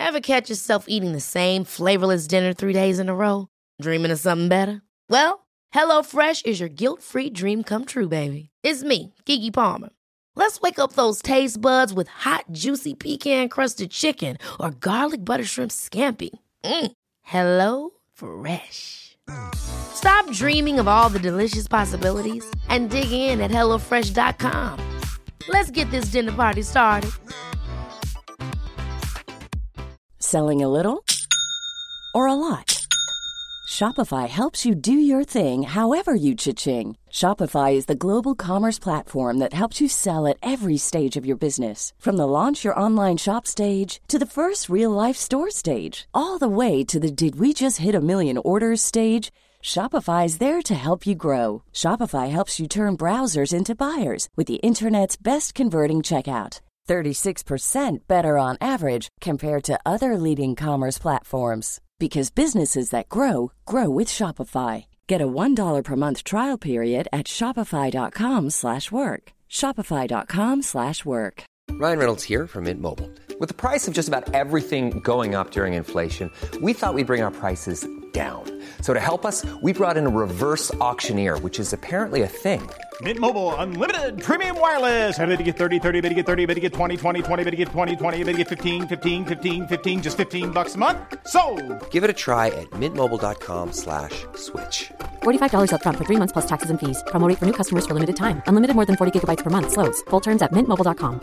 Ever catch yourself eating the same flavorless dinner 3 days in a row? Dreaming of something better? Well, HelloFresh is your guilt-free dream come true, baby. It's me, Keke Palmer. Let's wake up those taste buds with hot, juicy pecan-crusted chicken or garlic butter shrimp scampi. Hello Fresh. Stop dreaming of all the delicious possibilities and dig in at HelloFresh.com. Let's get this dinner party started. Selling a little or a lot? Shopify helps you do your thing however you cha-ching. Shopify is the global commerce platform that helps you sell at every stage of your business. From the launch your online shop stage to the first real-life store stage, all the way to the did we just hit a million orders stage. Shopify is there to help you grow. Shopify helps you turn browsers into buyers with the internet's best converting checkout. 36% better on average compared to other leading commerce platforms. Because businesses that grow, grow with Shopify. Get a $1 per month trial period at shopify.com/work. Shopify.com/work. Ryan Reynolds here from Mint Mobile. With the price of just about everything going up during inflation, we thought we'd bring our prices down. So to help us, we brought in a reverse auctioneer, which is apparently a thing. Mint Mobile Unlimited Premium Wireless. How to get 30, 30, bit to get 30, bit to get 20, 20, 20, bit to get 20, 20, bit to get 15, 15, 15, 15, just $15 a month? Sold! Give it a try at mintmobile.com/switch. $45 up front for 3 months plus taxes and fees. Promo rate for new customers for limited time. Unlimited more than 40 gigabytes per month. Slows full terms at mintmobile.com.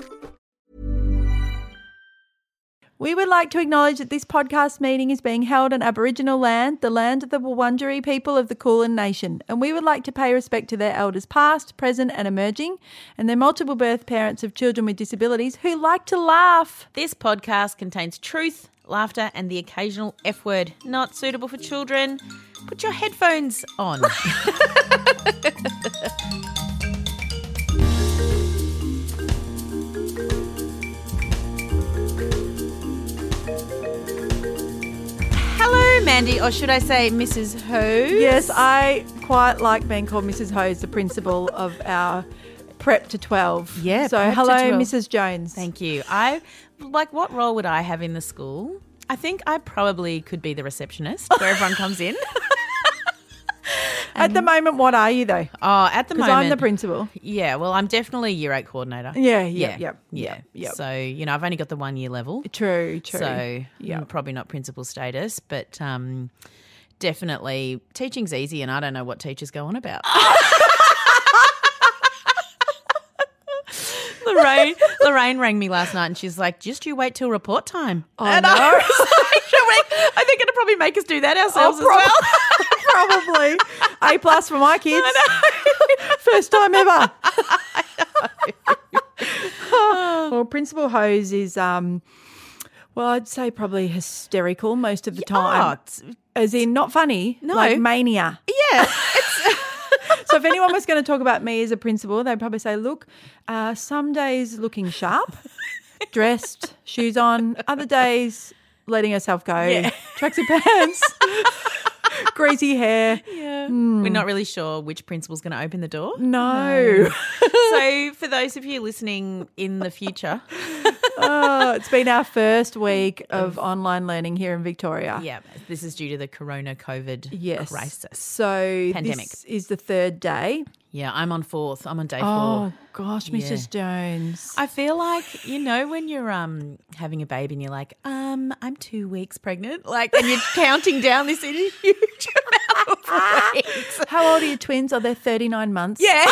We would like to acknowledge that this podcast meeting is being held on Aboriginal land, the land of the Wurundjeri people of the Kulin Nation, and we would like to pay respect to their elders past, present and emerging, and their multiple birth parents of children with disabilities who like to laugh. This podcast contains truth, laughter and the occasional F word, not suitable for children. Put your headphones on. Hello, Mandy, or should I say Mrs. Hose? Yes, I quite like being called Mrs. Hose, the principal of our Prep to 12. Yeah, so Prep to hello, 12. Mrs. Jones. Thank you. What role would I have in the school? I think I probably could be the receptionist where everyone comes in. At the moment, what are you though? Oh, at the moment. Because I'm the principal. Yeah, well, I'm definitely Year 8 coordinator. Yeah. So, I've only got the 1 year level. True. So, probably not principal status, but definitely teaching's easy and I don't know what teachers go on about. Lorraine rang me last night and she's like, just you wait till report time. Oh, and no. I was like, I think it'll probably make us do that ourselves as well. Probably. A+ for my kids. First time ever. Well, Principal Hose is, I'd say probably hysterical most of the time. As in not funny, No. like mania. Yeah. So if anyone was going to talk about me as a principal, they'd probably say, look, some days looking sharp, dressed, shoes on, other days letting herself go, tracksuit pants, greasy hair. Yeah. We're not really sure which principal's going to open the door. No. So for those of you listening in the future. It's been our first week of online learning here in Victoria. Yeah, this is due to the corona COVID crisis. So Pandemic. This is the third day. Yeah, I'm on fourth. I'm on day 4. Oh, gosh, Mrs. Jones. I feel like, when you're having a baby and you're like, I'm 2 weeks pregnant, and you're counting down this in a huge amount of weeks. How old are your twins? Are they 39 months? Yeah.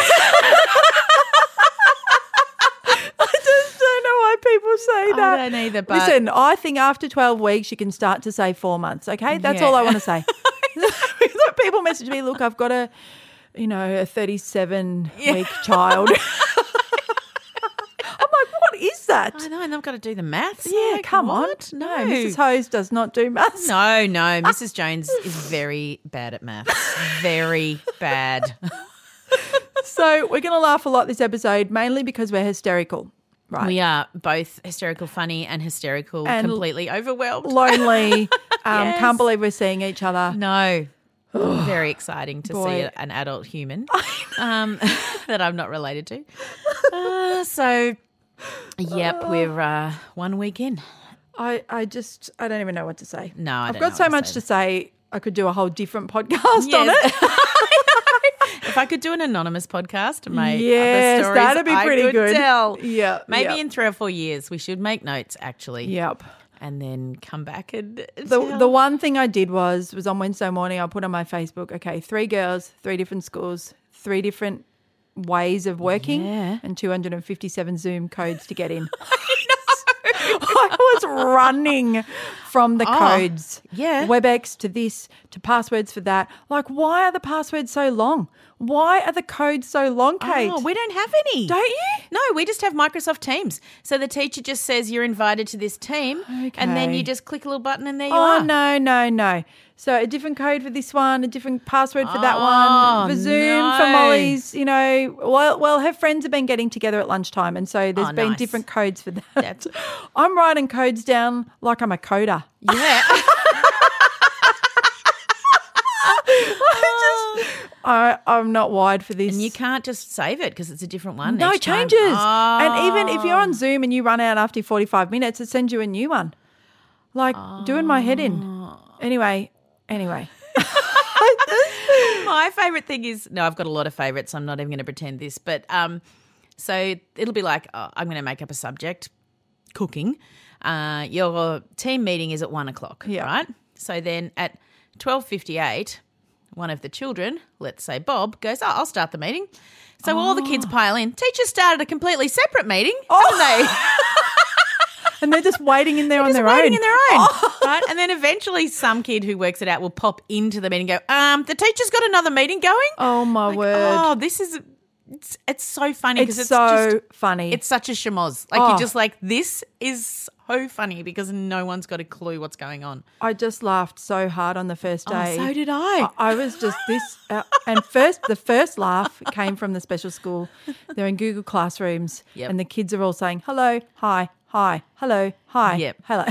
People say that. I don't either, but listen, I think after 12 weeks you can start to say 4 months, okay? That's all I want to say. People message me, look, I've got a 37-week child. I'm like, what is that? I know, and I've got to do the maths. Yeah, Like, come what? on. No, Mrs. Hose does not do maths. No, Mrs. Jones is very bad at maths. Very bad. So we're going to laugh a lot this episode, mainly because we're hysterical. Right. We are both hysterical funny and hysterical and completely overwhelmed. Lonely. Yes. Can't believe we're seeing each other. No. Very exciting to see an adult human that I'm not related to. We're 1 week in. I don't even know what to say. No, I I've don't got know so what to much say. to say. I could do a whole different podcast on Yes. it. If I could do an anonymous podcast, mate, Yes, other stories that'd be pretty I could good. Tell. Yeah, Maybe yeah. in 3 or 4 years we should make notes actually. Yep. And then come back and The one thing I did was on Wednesday morning I put on my Facebook, okay, 3 girls, 3 different schools, 3 different ways of working and 257 Zoom codes to get in. I was running from the codes. yeah. WebEx to this, to passwords for that. Like, why are the passwords so long? Why are the codes so long, Kate? Oh, we don't have any. Don't you? No, we just have Microsoft Teams. So the teacher just says you're invited to this team and then Okay. you just click a little button and there you Oh, are. no. So a different code for this one, a different password for that Oh, one, for Zoom, for no. Molly's, Well, her friends have been getting together at lunchtime and so there's Oh, been nice. different codes for that. That's- I'm writing codes down like I'm a coder. Yeah. I'm not wired for this. And you can't just save it because it's a different one. No each time. changes. Oh. And even if you're on Zoom and you run out after 45 minutes, it sends you a new one. Like doing my head in. Anyway. My favourite thing is, no, I've got a lot of favourites. I'm not even going to pretend this. But so it'll be like, I'm going to make up a subject, cooking. Your team meeting is at 1 o'clock, Yeah. right? So then at 12:58, one of the children, let's say Bob, goes, I'll start the meeting. So all the kids pile in. Teachers started a completely separate meeting, haven't they? And they're just waiting in there on Just their waiting own. in their own, right? And then eventually some kid who works it out will pop into the meeting and go, the teacher's got another meeting going. Oh, my word. Oh, this is it's so funny because It's it's so just funny. it's such a schmoz. Like you're just like, this is so funny because no one's got a clue what's going on. I just laughed so hard on the first day. Oh, so did I. I was just this, and the first laugh came from the special school. They're in Google Classrooms, Yep. and the kids are all saying hello, hi, hello, hi, Yep. hello.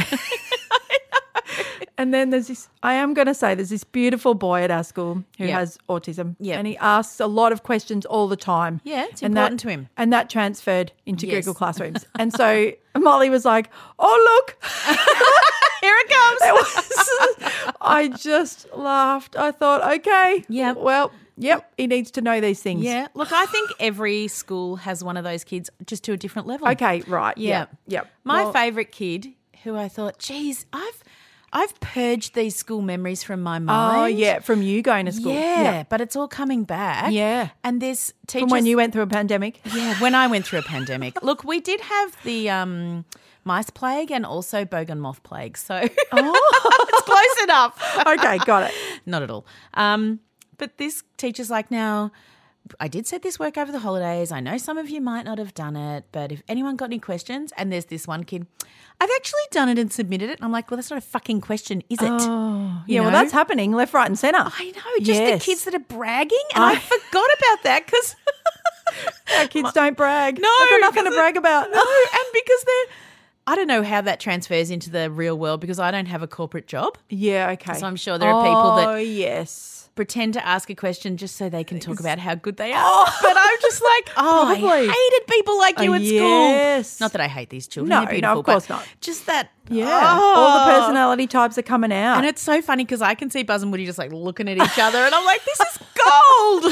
And then there's this beautiful boy at our school who Yep. has autism, Yep. and he asks a lot of questions all the time. Yeah, it's And important to him. And that transferred into Yes. Google Classrooms. And so Molly was like, oh, look. Here it comes. I just laughed. I thought, okay, Yep. well, yep, he needs to know these things. Yeah. Look, I think every school has one of those kids just to a different level. Okay, right. Yeah. Yep. My Well, favourite kid who I thought, geez, I've purged these school memories from my mind. Oh, yeah, from you going to school. Yeah, but it's all coming back. Yeah. And there's teachers. From when you went through a pandemic. Yeah, when I went through a pandemic. Look, we did have the mice plague and also bogan moth plague. So it's close enough. Okay, got it. Not at all. But this teacher's like, now, I did set this work over the holidays. I know some of you might not have done it, but if anyone got any questions, and there's this one kid, I've actually done it and submitted it. And I'm like, well, that's not a fucking question, is it? Oh, You yeah, well, know? that's happening left, right and centre. I know, just Yes. the kids that are bragging. And I forgot about that because Our kids don't brag. No, They've got nothing to because brag about. No, and because I don't know how that transfers into the real world because I don't have a corporate job. Yeah, okay. So I'm sure there are people that- Oh, yes. Pretend to ask a question just so they can talk about how good they are. But I'm just like, I Probably. hated people like you at yes. school. Not that I hate these children. No, They're beautiful, no, of course but not. Just that. Yeah. oh. All the personality types are coming out. And it's so funny because I can see Buzz and Woody just like looking at each other and I'm like, this is gold.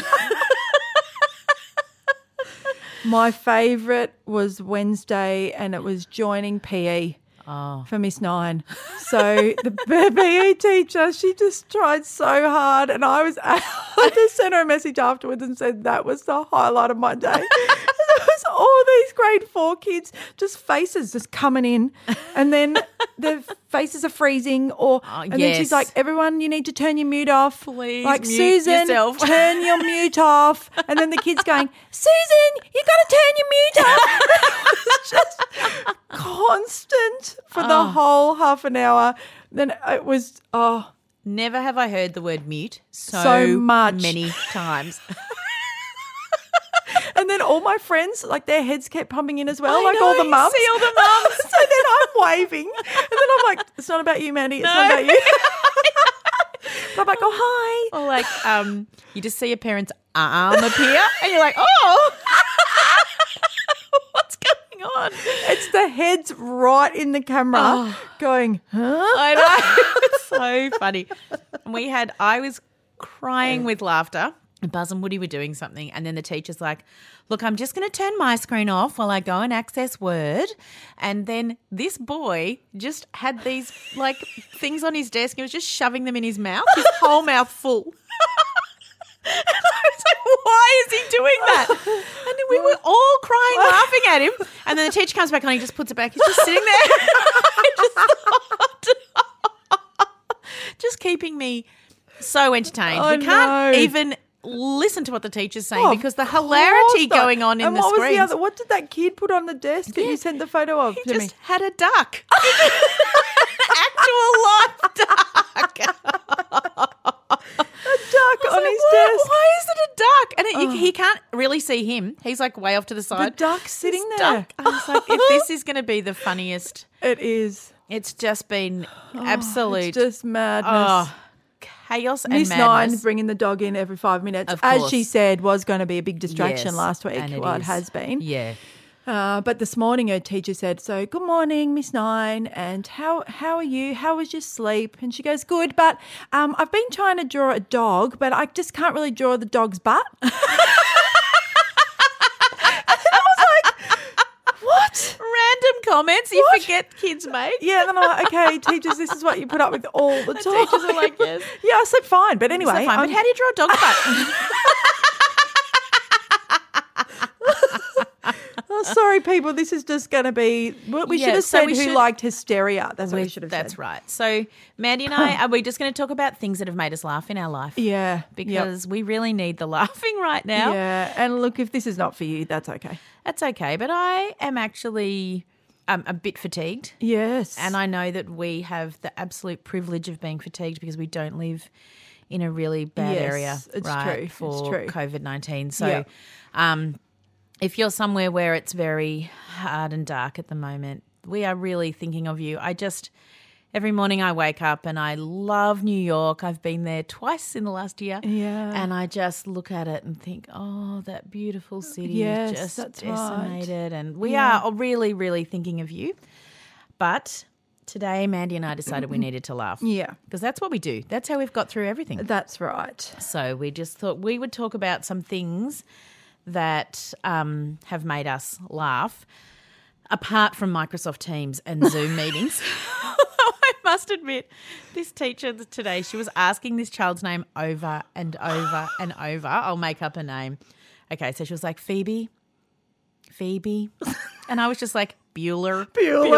My favourite was Wednesday and it was joining PE for Miss Nine. So the PE teacher, she just tried so hard and I just sent her a message afterwards and said that was the highlight of my day. There was all these grade 4 kids, just faces just coming in and then their faces are freezing and then she's yes. like, everyone, you need to turn your mute off. Please like, mute Susan, yourself. turn your mute off. And then the kids going, Susan, you got to turn your mute off. It was just constant for the whole half an hour. Then it was, Never have I heard the word mute So much. many times. and then all my friends, like their heads kept pumping in as well, I like know, all the you mums. see all the mums. So then I'm waving. And then I'm like, it's not about you, Mandy. It's not about you. But I'm like, oh, hi. Or like you just see your parents' arm appear and you're like, oh, what's going on? on? It's the heads right in the camera going, huh? I know. It's so funny. And I was crying with laughter. And Buzz and Woody were doing something, and then the teacher's like, look, I'm just going to turn my screen off while I go and access Word. And then this boy just had these, like, things on his desk. He was just shoving them in his mouth, his whole mouth full. And I was like, why is he doing that? And then we were all crying, laughing at him. And then the teacher comes back on, he just puts it back. He's just sitting there. Just keeping me so entertained. Oh, we can't no. even listen to what the teacher's saying because the hilarity going on in and the what screens. Was the other? What did that kid put on the desk that you sent the photo of He to me? just had a duck. Actual live duck. A duck on his desk. Why is it a duck? And he can't really see him. He's like way off to the side. The duck's sitting This there. Duck. I was like, if this is going to be the funniest, It is. it's just been absolute It's just madness. chaos and Miss madness. Nine bringing the dog in every 5 minutes, Of as course. she said, was going to be a big distraction Yes, last week. and Well, it is. has been. Yeah. But this morning her teacher said, so good morning, Miss Nine, and how are you? How was your sleep? And she goes, good, but I've been trying to draw a dog, but I just can't really draw the dog's butt. What? Random comments you forget kids make. Yeah, and then I'm like, okay, teachers, this is what you put up with all the time. Teachers are like, yes. Yeah, I said fine, but anyway. So fine, but how do you draw a dog's butt? Oh, sorry, people, this is just going to be we should have so said we who should- liked hysteria. That's what we should have said. That's right. So Mandy and I, are we just going to talk about things that have made us laugh in our life? Yeah. Because we really need the laughing right now. Yeah, and look, if this is not for you, that's okay. That's okay. But I am actually a bit fatigued. Yes. And I know that we have the absolute privilege of being fatigued because we don't live in a really bad Yes, area it's right, true, for it's true. COVID-19. So Yeah. if you're somewhere where it's very hard and dark at the moment, we are really thinking of you. Every morning I wake up and I love New York. I've been there twice in the last year. Yeah. And I just look at it and think, oh, that beautiful city Yes, just that's decimated. right. And we are really, really thinking of you. But today Mandy and I decided we needed to laugh. Yeah. Because that's what we do. That's how we've got through everything. That's right. So we just thought we would talk about some things that have made us laugh, apart from Microsoft Teams and Zoom meetings. I must admit, this teacher today, she was asking this child's name over and over and over. I'll make up a name. Okay, so she was like, Phoebe. And I was just like, Bueller.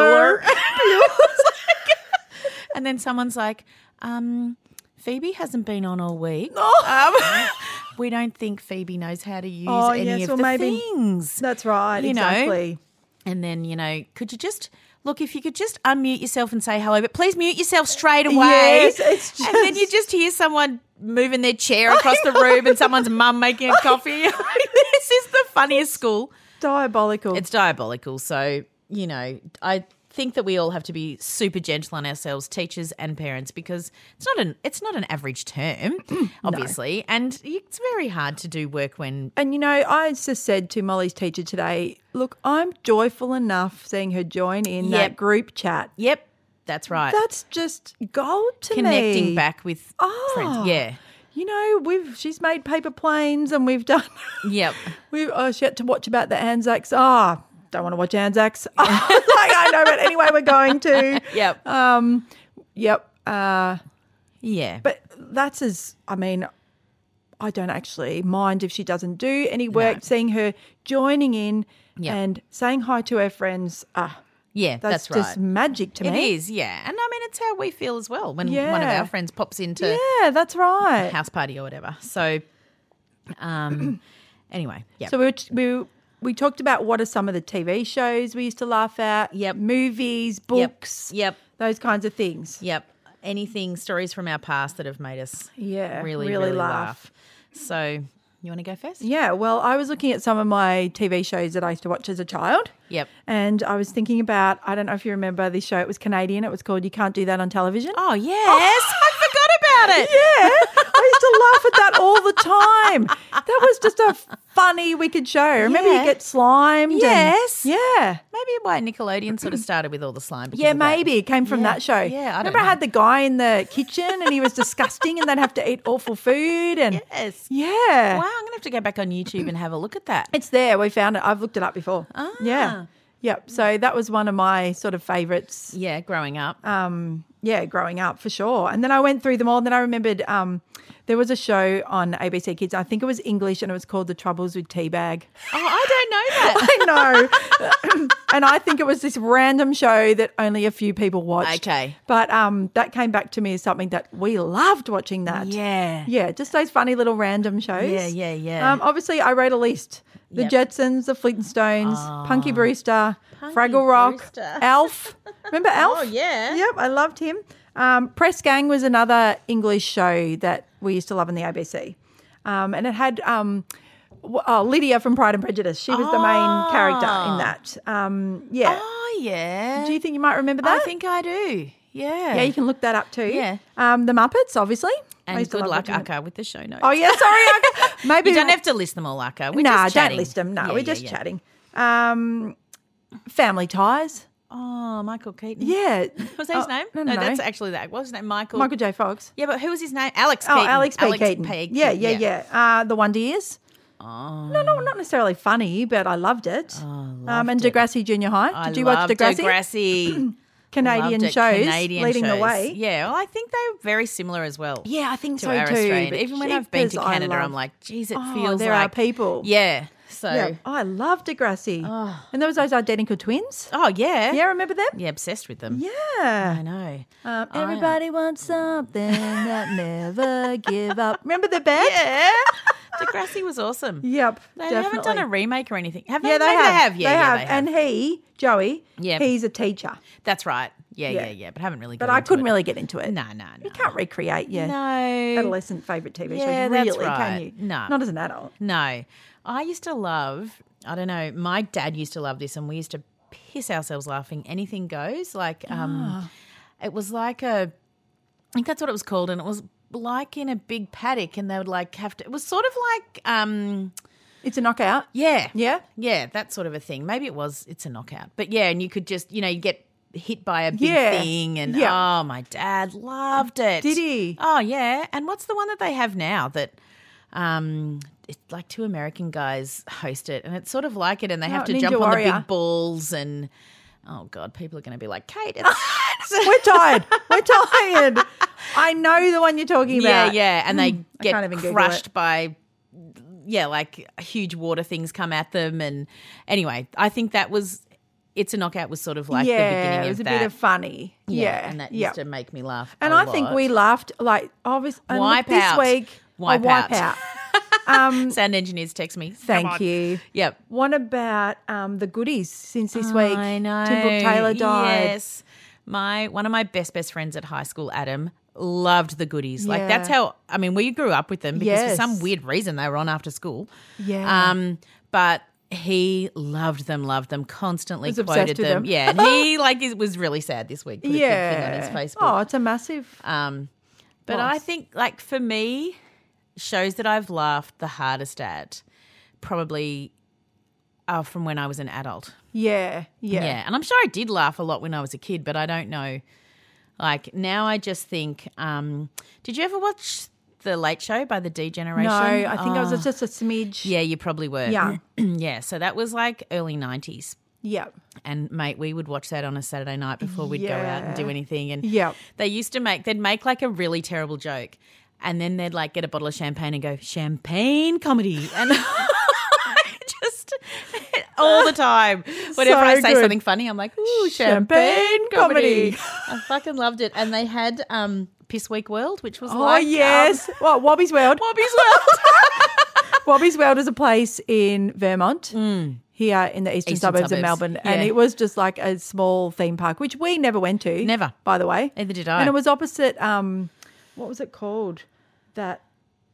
And then someone's like, Phoebe hasn't been on all week. We don't think Phoebe knows how to use any of the things. That's right, You know? exactly. And then, could you just, look, if you could just unmute yourself and say hello, but please mute yourself straight away. Yes, it's And then you just- just hear someone moving their chair across the room and someone's mum making a coffee. This is the funniest school. Diabolical. It's diabolical. So, I think that we all have to be super gentle on ourselves, teachers and parents, because it's not an average term, obviously, and it's very hard to do work when. And, I just said to Molly's teacher today, look, I'm joyful enough seeing her join in that group chat. Yep, that's right. That's just gold to me. Connecting back with friends. Yeah. She's made paper planes and we've done. Yep. She had to watch about the Anzacs. Don't want to watch Anzacs. I know, but anyway, we're going to. Yep. Yep. Yeah. But I don't actually mind if she doesn't do any work. No. Seeing her joining in Yep. and saying hi to her friends. Yeah, That's that's right. just magic to me. It is, yeah. And it's how we feel as well when one of Yeah. our friends pops into Yeah, that's right. a house party or whatever. So, anyway, yeah. So we talked about what are some of the TV shows we used to laugh at. Yep. Movies, books. Yep. Those kinds of things. Yep. Stories from our past that have made us Yeah, really, really really laugh. laugh. So, you want to go first? Yeah, well, I was looking at some of my TV shows that I used to watch as a child. Yep. And I was thinking about, I don't know if you remember this show, it was Canadian, it was called You Can't Do That on Television. Oh, yes. I forgot about about it. Yeah, I used to laugh at that all the time. That was just a funny, wicked show. Remember Yeah. you get slimed? and- Yes. yeah. Maybe why Nickelodeon sort of started with all the slime. because Yeah, of that. maybe it came from Yeah. that show. Yeah, I don't Remember I know. had the guy in the kitchen and he was disgusting and they'd have to eat awful food and Yes. yeah. Wow, I'm going to have to go back on YouTube and have a look at that. It's there. We found it. I've looked it up before. Ah. Yeah. Yep. So that was one of my sort of favourites. Yeah, growing up. Yeah, growing up for sure. And then I went through them all. And then I remembered there was a show on ABC Kids. I think it was English and it was called The Troubles with Teabag. Oh, I don't know that. I know. And I think it was this random show that only a few people watched. Okay. But that came back to me as something that we loved watching that. Yeah. Yeah, just those funny little random shows. Yeah. Obviously, I wrote a list. The Yep. Jetsons, the Flintstones, Punky Brewster, Fraggle Rock, Brewster. Alf. Remember Alf? Oh, yeah. Yep, I loved him. Press Gang was another English show that we used to love in the ABC. And it had Lydia from Pride and Prejudice. She was the main character in that. Yeah. Oh, yeah. Do you think you might remember that? I think I do. Yeah. Yeah, you can look that up too. Yeah. The Muppets, obviously. I And used to good love luck, watching them. Akka, with the show notes. Oh, yeah, sorry, Akka. Maybe You don't have to list them all, Akka. We're Nah, just don't chatting. list them. No, Yeah, we're yeah, just yeah. chatting. Family Ties. Oh, Michael Keaton. Yeah. Was that his name? No, that's actually that. What was his name? Michael. Michael J. Fox. Yeah, but who was his name? Alex Oh, Keaton. Alex P. Keaton. P. Yeah. The Wonder Years. Oh. No, not necessarily funny, but I loved it. And Degrassi Junior High. Did you watch loved Degrassi? Degrassi. Canadian Loved it. shows Canadian leading the shows. way. Yeah, well, I think they're very similar as well. Yeah, I think to so our too. Australian. but Even when I've been to jeepers, I Canada, love- I'm like, geez, it Oh, feels there like are people. Yeah. So. Yeah. Oh, I love Degrassi. And there was those identical twins. Oh yeah. Yeah, remember them? Yeah, obsessed with them. Yeah. I know. Everybody wants something that never give up. Remember the band? Yeah. Degrassi was awesome. Yep, They definitely. haven't done a remake or anything. Have they? Yeah, they Maybe have. Yeah, they yeah, have. they have. And he, Joey, Yeah. he's a teacher. That's right. Yeah, Yeah. yeah. But haven't really. But got I into couldn't it. really get into it. No. You can't recreate your No. adolescent favourite TV Yeah, shows, that's really, right. can you? No. Not as an adult. No. I used to love, I don't know, my dad used to love this and we used to piss ourselves laughing. Anything Goes. Like, it was like I think that's what it was called. And it was like in a big paddock and they would like have to, it was sort of like, It's a knockout. yeah. Yeah? Yeah, that sort of a thing. Maybe it's a knockout. But yeah, and you could just, you get hit by a big Yeah. thing and Yeah. oh, my dad loved it. Did he? Oh, yeah. And what's the one that they have now that it's like two American guys host it and it's sort of like it and they have to Ninja jump on the Warrior. big balls and oh God, people are going to be like, Kate, it's We're tired. We're tired. I know the one you're talking yeah, about. yeah. And they can't get even Google crushed it. by like huge water things come at them. And anyway, I think that was It's a Knockout was sort of like the beginning it was of a that. bit of funny. Yeah. And that yeah. used to make me laugh. And a I think lot. we laughed like obviously Wipeout. this week. Wipeout. Wipeout. Sound engineers text me. Thank you. Yep. What about the goodies since this week? I know. Tim Brooke Taylor died. Yes. One of my best friends at high school, Adam, loved the Goodies. Like Yeah. that's how we grew up with them because for Yes. some weird reason they were on after school. Yeah. But he loved them, constantly Was obsessed quoted with them. them. Yeah. And he it was really sad this week. Put a big thing on his Facebook. Oh, it's a massive. But I think, like, for me, shows that I've laughed the hardest at probably are from when I was an adult. Yeah. And I'm sure I did laugh a lot when I was a kid, but I don't know. Like, now I just think, did you ever watch The Late Show by The D Generation? No, I think I was just a smidge. Yeah, you probably were. Yeah. Yeah, so that was like early 90s. Yeah. And mate, we would watch that on a Saturday night before we'd go out and do anything. And Yep. they'd make like a really terrible joke. And then they'd like get a bottle of champagne and go, champagne comedy. And just all the time. Whenever I say good. something funny, I'm like, ooh, champagne comedy. I fucking loved it. And they had Piss Week World, which was Oh, like yes. What, Wobby's World? Bobby's World. Wobby's World is a place in Vermont, here in the eastern suburbs of suburbs. Melbourne. And Yeah. it was just like a small theme park, which we never went to. Never. By the way. Neither did I. And it was opposite, what was it called? That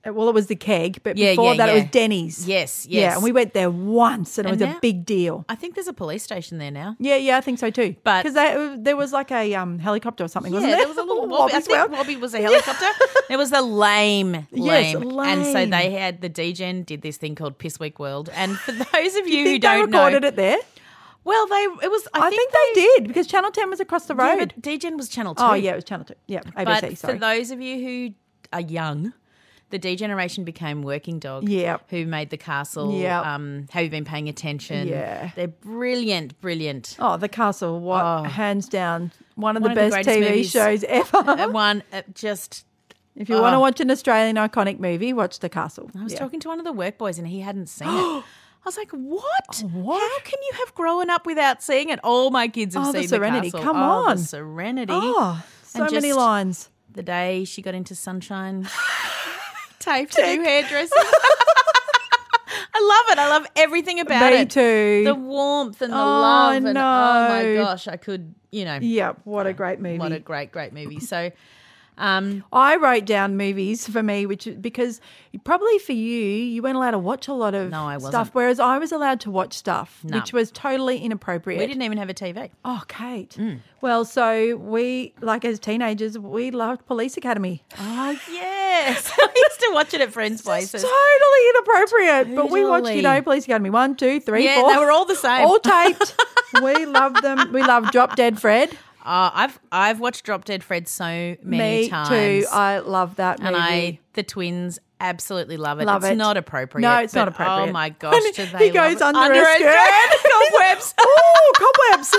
Well, it was the Keg, but Yeah, before yeah, that it yeah. was Denny's. Yes, Yeah, yes. and we went there once and it And was now- a big deal. I think there's a police station there now. Yeah, I think so too. But- because there was like a helicopter or something, wasn't Yeah, there? there was a little Wobby. I Wobby's think World. Wobby was a helicopter. There was the lame. Yes, And so lame. they had the DGen did this thing called Piss Week World. And for those of you who Think they don't recorded know, it there? well, it was. I think they did because Channel 10 was across the Yeah, road. but DGen was Channel 2. Oh, yeah, it was Channel 2. Yeah, ABC, But sorry. for those of you who are young, the D generation became Working Dog. Yep. Who made The Castle. Yep. Have you been paying attention? Yeah. They're brilliant. Oh, The Castle, hands down, one of the One of the best greatest TV movies. shows ever. One just. If you want to watch an Australian iconic movie, watch The Castle. I was talking to one of the work boys and he hadn't seen it. I was like, what? What? How can you have grown up without seeing it? All my kids have Oh, seen The Serenity. Castle. Come Oh, on. The Serenity. Oh, so And many just lines. The day she got into Sunshine, tape to do hairdressing. I love it. I love everything about Me it. too. The warmth and the Oh, love. And no. oh my gosh, I could, Yep, what a great movie. what a great, great movie. So, I wrote down movies for me, because probably for you weren't allowed to watch a lot of No, I wasn't. stuff, whereas I was allowed to watch stuff, No. which was totally inappropriate. we didn't even have a TV. Oh, Kate. Well, so we, like as teenagers, we loved Police Academy. Oh, yes. I used to watch it at friends' places. Totally inappropriate. But we watched, Totally. Police Academy 1, 2, 3, Yeah, 4. they were all the same. All taped. We loved them. We loved Drop Dead Fred. I've watched Drop Dead Fred so many Me times. too. I love that movie. And the twins absolutely love it. Love it's it. not appropriate. No, it's not but, appropriate. Oh my gosh, And do they he goes love it. under her skirt. Cobwebs. Oh, cobwebs.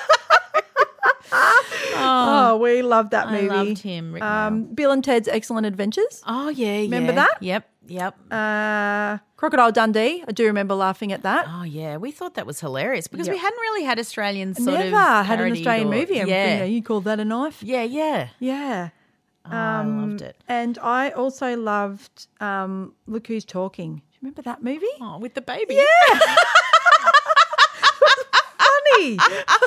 Oh, we loved that movie. I loved him. Rick Mayall. Bill and Ted's Excellent Adventures. Oh yeah, Remember yeah. that? Yep. Crocodile Dundee. I do remember laughing at that. Oh yeah, we thought that was hilarious because we hadn't really had Australian sort Never of had an parodied Australian or- movie. Yeah, You call that a knife? yeah. Yeah. I loved it. And I also loved Look Who's Talking. Do you remember that movie? Oh, with the baby. Yeah. Funny.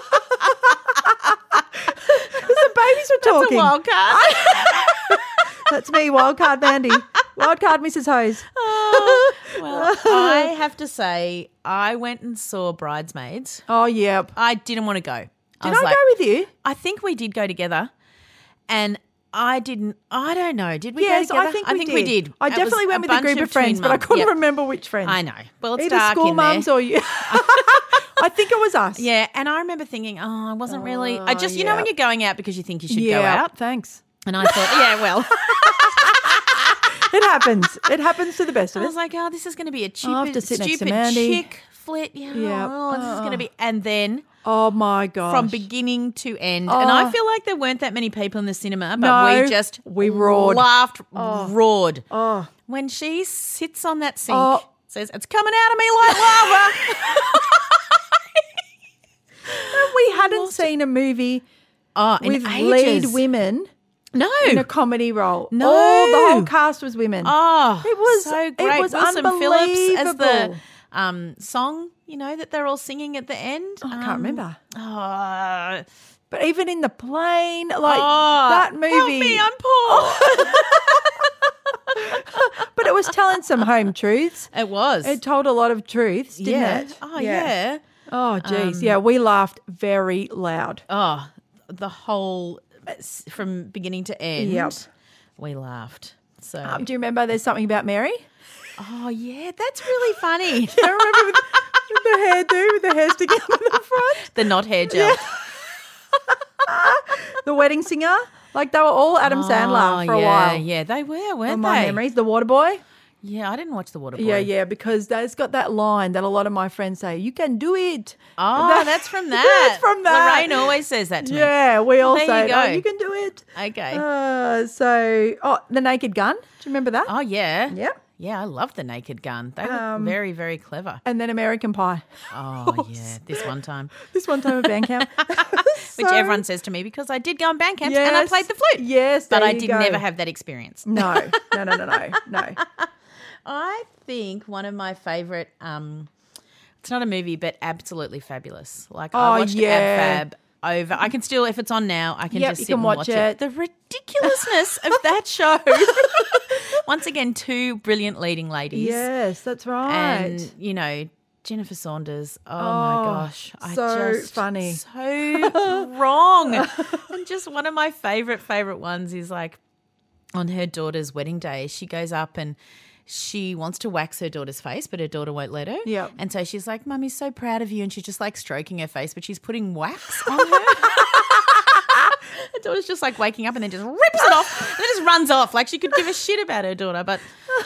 Because the babies were That's a talking. wild card. That's me, Wildcard Mandy. Wildcard Mrs. Hose. Well, I have to say, I went and saw Bridesmaids. Oh, yep. I didn't want to go. Did was I like, go with you? I think we did go together, and I didn't. I don't know. Did we Yes, go together? I think we did. I It was definitely went with a bunch group of friends, twin but I mums. couldn't Yep. remember which friends. I know. Well, it's Either dark school in mums there. or you. I think it was us. Yeah, and I remember thinking, I wasn't really. I just, you know, when you're going out because you think you should go out, Thanks. and I thought, yeah, well, It happens. It happens to the best of I us. was like, this is going to be a I'll have to sit next to stupid Mandy. chick flit. Yeah, Yeah. this is going to be, and then. Oh my gosh. From beginning to end. And I feel like there weren't that many people in the cinema, but No, we roared. Laughed, roared. Oh. When she sits on that sink, Oh. says, it's coming out of me like lava. We hadn't seen a movie In with ages. lead women No. in a comedy role. No. The whole cast was women. Oh, It was- so it great. was Wilson Phillips as the unbelievable. song, that they're all singing at the end. I can't remember. Oh, But even in the plane, that movie. Help me, I'm poor. But it was telling some home truths. It was. It told a lot of truths, didn't yeah. it? Oh, yeah. Oh, geez. Yeah, we laughed very loud. Oh, the whole from begining to end. Yep. We laughed. So. Do you remember There's Something About Mary? Oh yeah, that's really funny. I remember with the hairdo, with the hair sticking up in the front. The not hair gel. The Wedding Singer. Like they were all Adam Sandler for a while. Yeah, they were, weren't From they? my memories. The Water Boy. Yeah, I didn't watch The Waterboy. Yeah, because it's got that line that a lot of my friends say, you can do it. Oh, that's from that. That's from that. Lorraine always says that to me. Yeah, we all There say, you go. you can do it. Okay. The Naked Gun. Do you remember that? Oh, yeah. Yep. Yeah, I love The Naked Gun. They were very, very clever. And then American Pie. Oh, yeah, this one time. This one time at Bandcamp. Which everyone says to me because I did go on Bandcamp and I played the flute. Yes, But there I you did go. never have that experience. No. I think one of my favourite, it's not a movie, but Absolutely Fabulous. Like I watched Ab Fab over. I can still, if it's on now, I can Yep, just you sit can and watch watch it. The ridiculousness of that show. Once again, two brilliant leading ladies. Yes, that's right. And, you know, Jennifer Saunders, oh my gosh. so funny. So wrong. And just one of my favourite ones is like on her daughter's wedding day, she goes up and she wants to wax her daughter's face, but her daughter won't let her. Yep. And so she's like, Mummy's so proud of you. And she's just like stroking her face, but she's putting wax on her. Her daughter's just like waking up and then just rips it off and then just runs off. Like she could give a shit about her daughter. But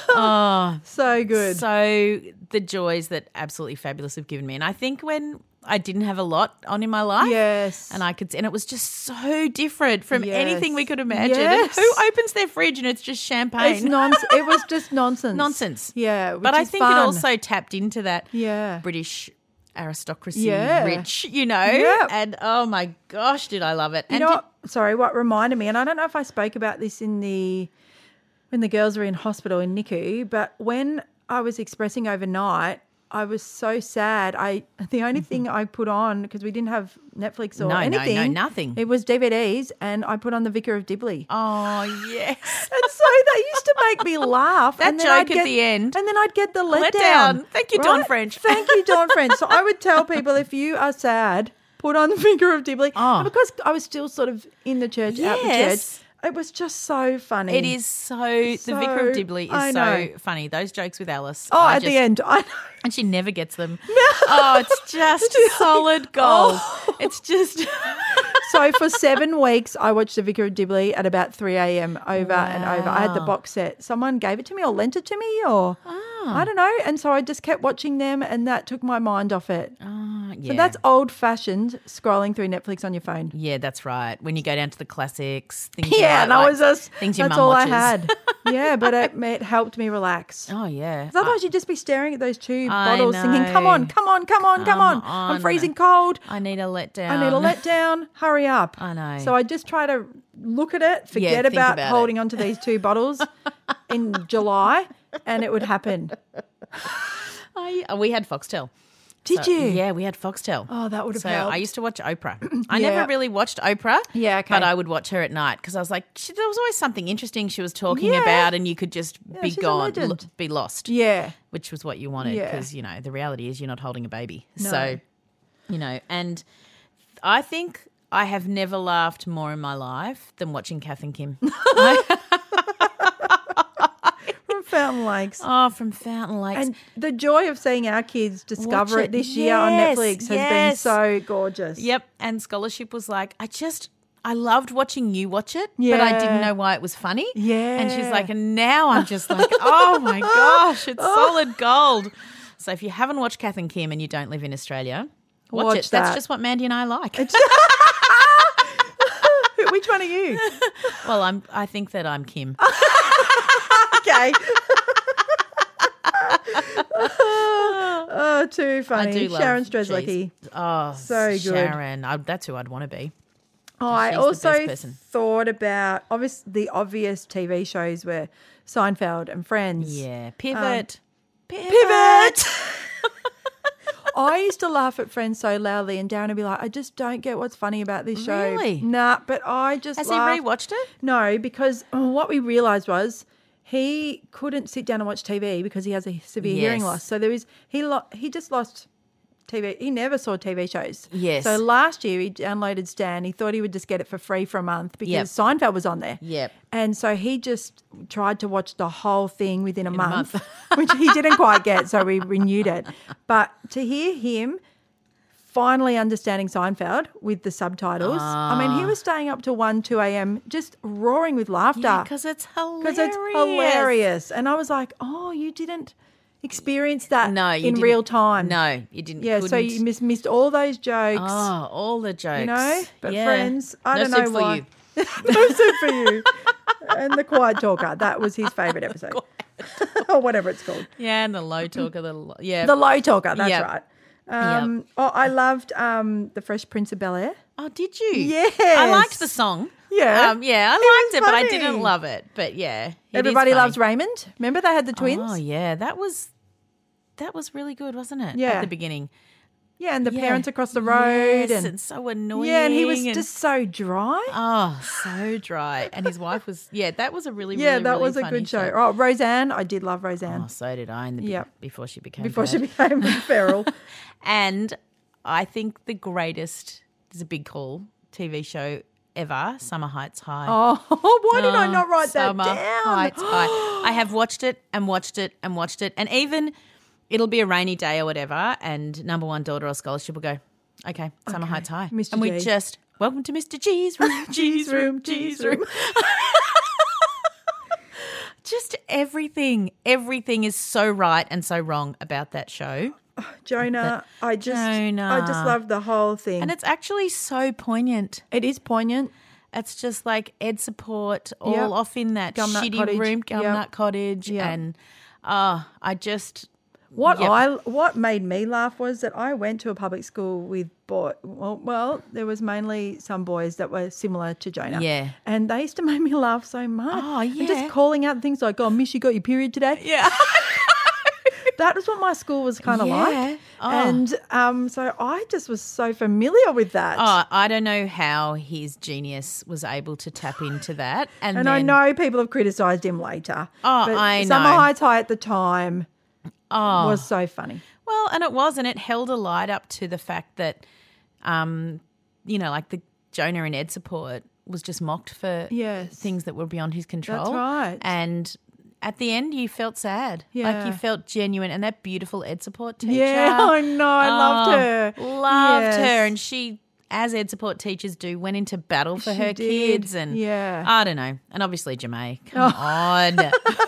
so good. So the joys that Absolutely Fabulous have given me. And I think when I didn't have a lot on in my life. Yes. And it was just so different from Yes. anything we could imagine. Yes. And who opens their fridge and it's just champagne? It's nonsense. It was just nonsense. Nonsense. Yeah. But I think fun. it also tapped into that Yeah. British aristocracy, Yeah. rich, you know. Yep. And oh my gosh, did I love it. You know what? Sorry, what reminded me, and I don't know if I spoke about this when the girls were in hospital in NICU, but when I was expressing overnight, I was so sad. The only thing I put on, because we didn't have Netflix or anything. No, nothing. It was DVDs, and I put on The Vicar of Dibley. Oh, yes. And so that used to make me laugh. That and then joke I'd at the end. And then I'd get the letdown. Letdown. Thank you, Dawn French. Thank you, Dawn French. So I would tell people, if you are sad, put on The Vicar of Dibley. Oh. And because I was still sort of in the church, out the church, Yes. it was just so funny. It is the Vicar of Dibley I is know. so funny. Those jokes with Alice. Oh, at the end. I know. And she never gets them. Oh, it's just solid gold. It's just So for 7 weeks, I watched The Vicar of Dibley at about 3 a.m. over and over. I had the box set. Someone gave it to me or lent it to me or I don't know. And so I just kept watching them and that took my mind off it. yeah. So that's old-fashioned scrolling through Netflix on your phone. Yeah, that's right. When you go down to the classics, things Yeah, like, that was just things your that's mum all watches. I had. Yeah, but it helped me relax. Oh yeah. 'Cause otherwise, you'd just be staring at those two I bottles, singing, "Come on, come on, come on, come on! I'm on. freezing cold. I need a letdown. I need a letdown. Hurry up!" I know. So I just try to look at it, forget think about about holding it. onto these 2 bottles in July, and it would happen. We had Foxtel. Did So, you? Yeah, we had Foxtel. Oh, that would have So helped. I used to watch Oprah. I Yeah. never really watched Oprah. Yeah, okay. But I would watch her at night because I was like, there was always something interesting she was talking Yeah. about, and you could just be she's a gone, legend. be lost. Yeah. Which was what you wanted Yeah. because, you know, the reality is you're not holding a baby. No. So, you know, and I think I have never laughed more in my life than watching Kath and Kim. From Fountain Lakes. Oh, from Fountain Lakes. And the joy of seeing our kids discover Watch it it. this year on Yes, Netflix has been yes. so gorgeous. Yep. And Scholarship was like, I loved watching you watch it, but I didn't Yeah. know why it was funny. Yeah. And she's like, and now I'm just like, oh my gosh, it's solid gold. So if you haven't watched Kath and Kim and you don't live in Australia, watch it. that. That's just what Mandy and I like. Which one are you? Well, I think that I'm Kim. Okay. Oh, too funny. I do love Sharon Strzelecki. cheese. Oh, So good. Sharon. That's who I'd want to be. Oh, I She's the best also person. thought about the obvious TV shows were Seinfeld and Friends. Yeah. Pivot. Pivot! I used to laugh at Friends so loudly, and Darren would be like, I just don't get what's funny about this show. Really? Nah, but I just Has laughed. he rewatched it? No, because what we realised was he couldn't sit down and watch TV because he has a severe hearing Yes. loss. So he just lost TV. He never saw TV shows. Yes. So last year he downloaded Stan. He thought he would just get it for free for a month because Yep. Seinfeld was on there. Yep. And so he just tried to watch the whole thing within a month, which he didn't quite get. So we renewed it. But to hear him finally understanding Seinfeld with the subtitles, I mean, he was staying up to 1, 2 a.m. just roaring with laughter. Because it's hilarious. Because it's hilarious. And I was like, oh, you didn't experience that No, you in didn't. real time. No, you didn't. Yeah, so you missed all those jokes. Oh, all the jokes. You know? But Yeah. Friends, I No don't know soup for why. you. No soup for you. And The Quiet Talker. That was his favourite episode. Or whatever it's called. Yeah, and the low talker. Yeah. The Low Talker, that's Yep. right. Oh, I loved The Fresh Prince of Bel-Air. Oh, did you? Yes. I liked the song. Yeah. Yeah, I was liked it, but I funny. didn't love it. But yeah. it is Everybody funny. Loves Raymond. Remember they had the twins? Oh, yeah. That was really good, wasn't it? Yeah. At the beginning. Yeah, and the parents across the road. Yes, and so annoying. Yeah, and he was just so dry. Oh, so dry. And his wife was, that was a really, Yeah, really, that really was a funny good show. Oh, Roseanne. I did love Roseanne. Oh, so did I before she became feral. And I think the greatest, this is a big call, TV show ever, Summer Heights High. Oh, why did I not write that Summer down? Heights High. I have watched it and watched it and watched it. And even it'll be a rainy day or whatever, and number one daughter or scholarship will go, okay, Summer Heights High. Mr. And we G. just, welcome to Mr. G's room, G's room, G's room. Just everything is so right and so wrong about that show. Jonah, I just love the whole thing. And it's actually so poignant. It is poignant. It's just like Ed Support all off in that Gumnut shitty Cottage. room, Gumnut Cottage. Yep. And I just... What made me laugh was that I went to a public school with there was mainly some boys that were similar to Jonah. Yeah. And they used to make me laugh so much. Oh, yeah. And just calling out things like, oh, miss, you got your period today? Yeah. That was what my school was kind of like. Oh. And so I just was so familiar with that. Oh, I don't know how his genius was able to tap into that. And I know people have criticised him later. Oh, but I know. Summer Heights High at the time was so funny. Well, and it was, and it held a light up to the fact that, like the Jonah and Ed Support was just mocked for things that were beyond his control. That's right. And at the end, you felt sad. Yeah. Like you felt genuine. And that beautiful Ed Support teacher. Yeah, I know. I loved her. Loved her. And she, as Ed Support teachers do, went into battle for her kids. And I don't know. And obviously Jemay. Come on.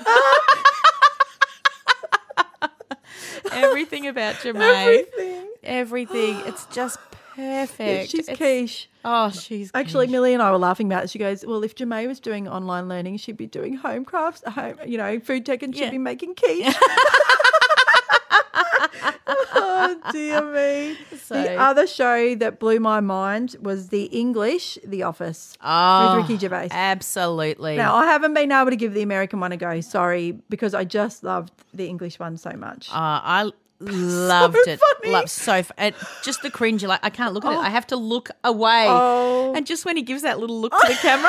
Everything about Jemay. Everything. It's just perfect. Yeah, she's quiche. Oh, she's Actually, quiche. Millie and I were laughing about it. She goes, well, if Jemay was doing online learning, she'd be doing home crafts, food tech, and she'd be making quiche. Oh, dear me. The other show that blew my mind was The English, The Office, with Ricky Gervais. Absolutely. Now, I haven't been able to give the American one a go, sorry, because I just loved the English one so much. I loved it. Funny. Just the cringe. You're like, I can't look at it. I have to look away. Oh. And just when he gives that little look to the camera.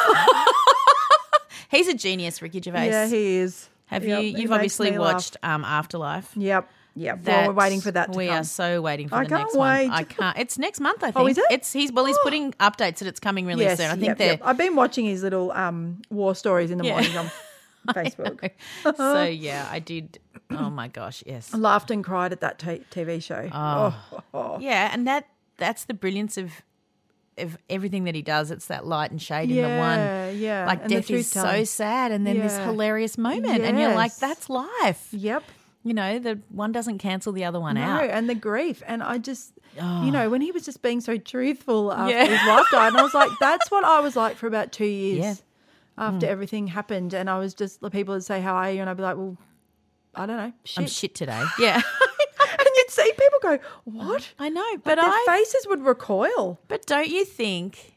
He's a genius, Ricky Gervais. Yeah, he is. You've obviously watched Afterlife. Yep. Well, we're waiting for that to come. We are so waiting for I the can't next wait. one. I can't. It's next month, I think. Oh, is it? He's putting updates that it's coming really soon. I think they're. I've been watching his little war stories in the morning on Facebook. So, yeah, I did. Oh, my gosh, yes. I laughed and cried at that TV show. Oh. Yeah, and that's the brilliance of everything that he does. It's that light and shade in the one. Yeah, like and death is so sad, and then this hilarious moment, and you're like, Yes. that's life. Yep. The one doesn't cancel the other one out. No, and the grief. And I just, when he was just being so truthful after his wife died, and I was like, that's what I was like for about 2 years after everything happened. And I was just, the people would say, how are you? And I'd be like, well, I don't know, shit. I'm shit today. Yeah. And you'd see people go, what? I know, but Their faces would recoil. But don't you think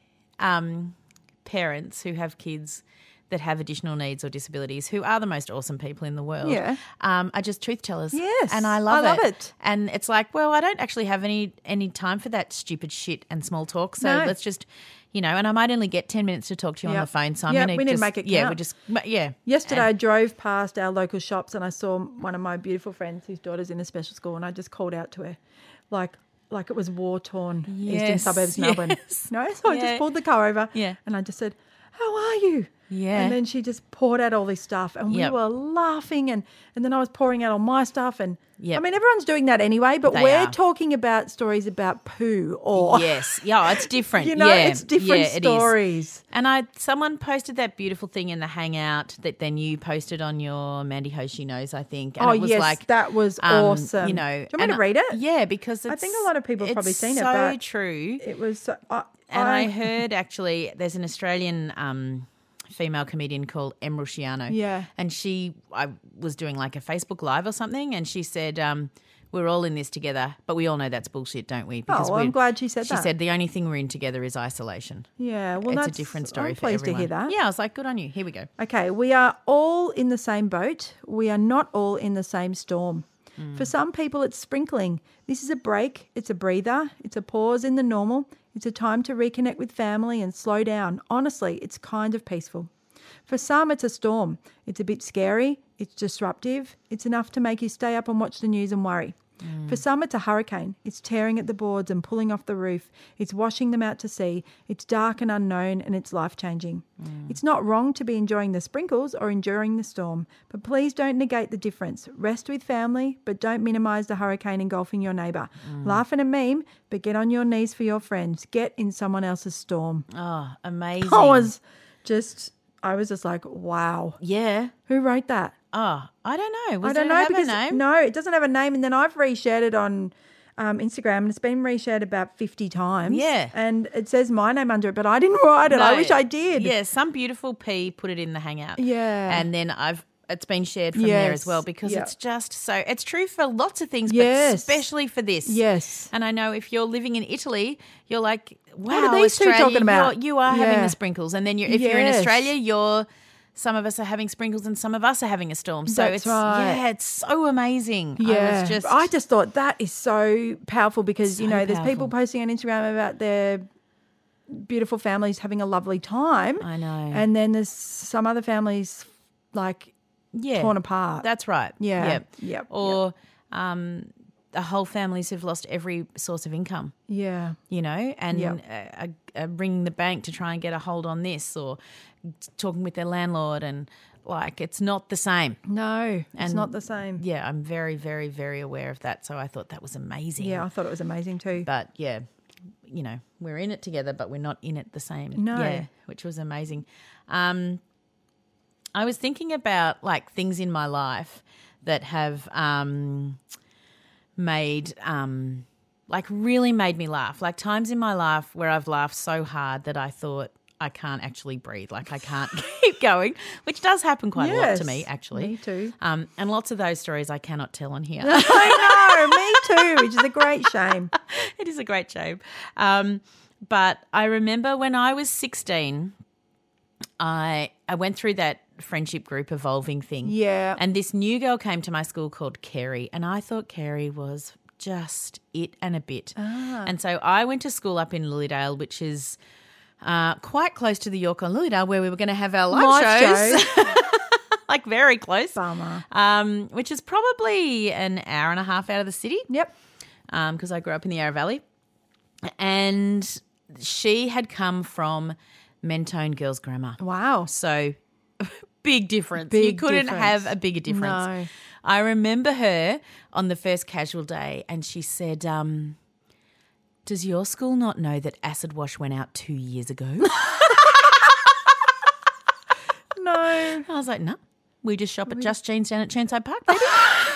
parents who have kids that have additional needs or disabilities, who are the most awesome people in the world, are just truth tellers? Yes, and I love it. And it's like, well, I don't actually have any time for that stupid shit and small talk. So let's just, and I might only get 10 minutes to talk to you on the phone. So I'm going to we need to make it count. Yesterday I drove past our local shops and I saw one of my beautiful friends whose daughter's in a special school, and I just called out to her like it was war-torn eastern suburbs Melbourne. So I just pulled the car over and I just said, how are you? Yeah. And then she just poured out all this stuff and we were laughing and then I was pouring out all my stuff and I mean, everyone's doing that anyway, but we're talking about stories about poo or... Yes. Yeah, it's different. It's different stories. And someone posted that beautiful thing in the Hangout that then you posted on your Mandy Ho She Knows, I think. And it was like, that was awesome. Do you want me to read it? Yeah, because I think a lot of people have probably seen it, but so true. It was so... I heard actually there's an Australian... female comedian called Em Rusciano. Yeah. And I was doing like a Facebook Live or something, and she said, we're all in this together, but we all know that's bullshit, don't we? Because I'm glad she said that. She said the only thing we're in together is isolation. Yeah, well, it's a different story I'm for pleased everyone. to hear that. Yeah, I was like, good on you. Here we go. Okay, we are all in the same boat. We are not all in the same storm. For some people, it's sprinkling. This is a break. It's a breather. It's a pause in the normal. It's a time to reconnect with family and slow down. Honestly, it's kind of peaceful. For some, it's a storm. It's a bit scary. It's disruptive. It's enough to make you stay up and watch the news and worry. For some, it's a hurricane. It's tearing at the boards and pulling off the roof. It's washing them out to sea. It's dark and unknown, and it's life-changing. It's not wrong to be enjoying the sprinkles or enduring the storm, but please don't negate the difference. Rest with family, but don't minimise the hurricane engulfing your neighbour. Laugh and a meme, but get on your knees for your friends. Get in someone else's storm. Oh, amazing. I was just like, wow. Yeah. Who wrote that? Oh, I don't know. I don't know because a name? no, it doesn't have a name. And then I've reshared it on Instagram, and it's been reshared about 50 times. Yeah, and it says my name under it, but I didn't write it. No. I wish I did. Yeah, some beautiful P put it in the Hangout. Yeah, and then it's been shared from there as well because it's just so it's true for lots of things, but especially for this. Yes, and I know if you're living in Italy, you're like, wow, what are these two talking about? You are having the sprinkles, and then if you're in Australia, some of us are having sprinkles and some of us are having a storm. So That's right. it's so amazing. Yeah. I just thought that is so powerful because, So there's powerful. people posting on Instagram about their beautiful families having a lovely time. I know. And then there's some other families torn apart. That's right. Yeah. Yep. Or the whole families who've lost every source of income. Yeah. And ringing the bank to try and get a hold on this or talking with their landlord and it's not the same. No, it's not the same. Yeah, I'm very, very, very aware of that. So I thought that was amazing. Yeah, I thought it was amazing too. But yeah, we're in it together, but we're not in it the same. No. Yeah, which was amazing. I was thinking about things in my life that have really made me laugh. Like times in my life where I've laughed so hard that I thought I can't actually breathe. Like I can't keep going, which does happen quite a lot to me actually. Me too. And lots of those stories I cannot tell on here. I know, me too, which is a great shame. It is a great shame. But I remember when I was 16, I went through that friendship group evolving thing. Yeah. And this new girl came to my school called Kerry, and I thought Kerry was just it and a bit. And so I went to school up in Lilydale, which is quite close to the York on Lilydale, where we were going to have our live shows. Very close. Bummer. Which is probably an hour and a half out of the city. Yep. Because I grew up in the Yarra Valley. And she had come from Mentone Girls Grammar. Wow. So big difference. You couldn't have a bigger difference. No. I remember her on the first casual day and she said, does your school not know that Acid Wash went out 2 years ago? No. I was like, no, we just shop at Just Jeans down at Chermside Park, baby.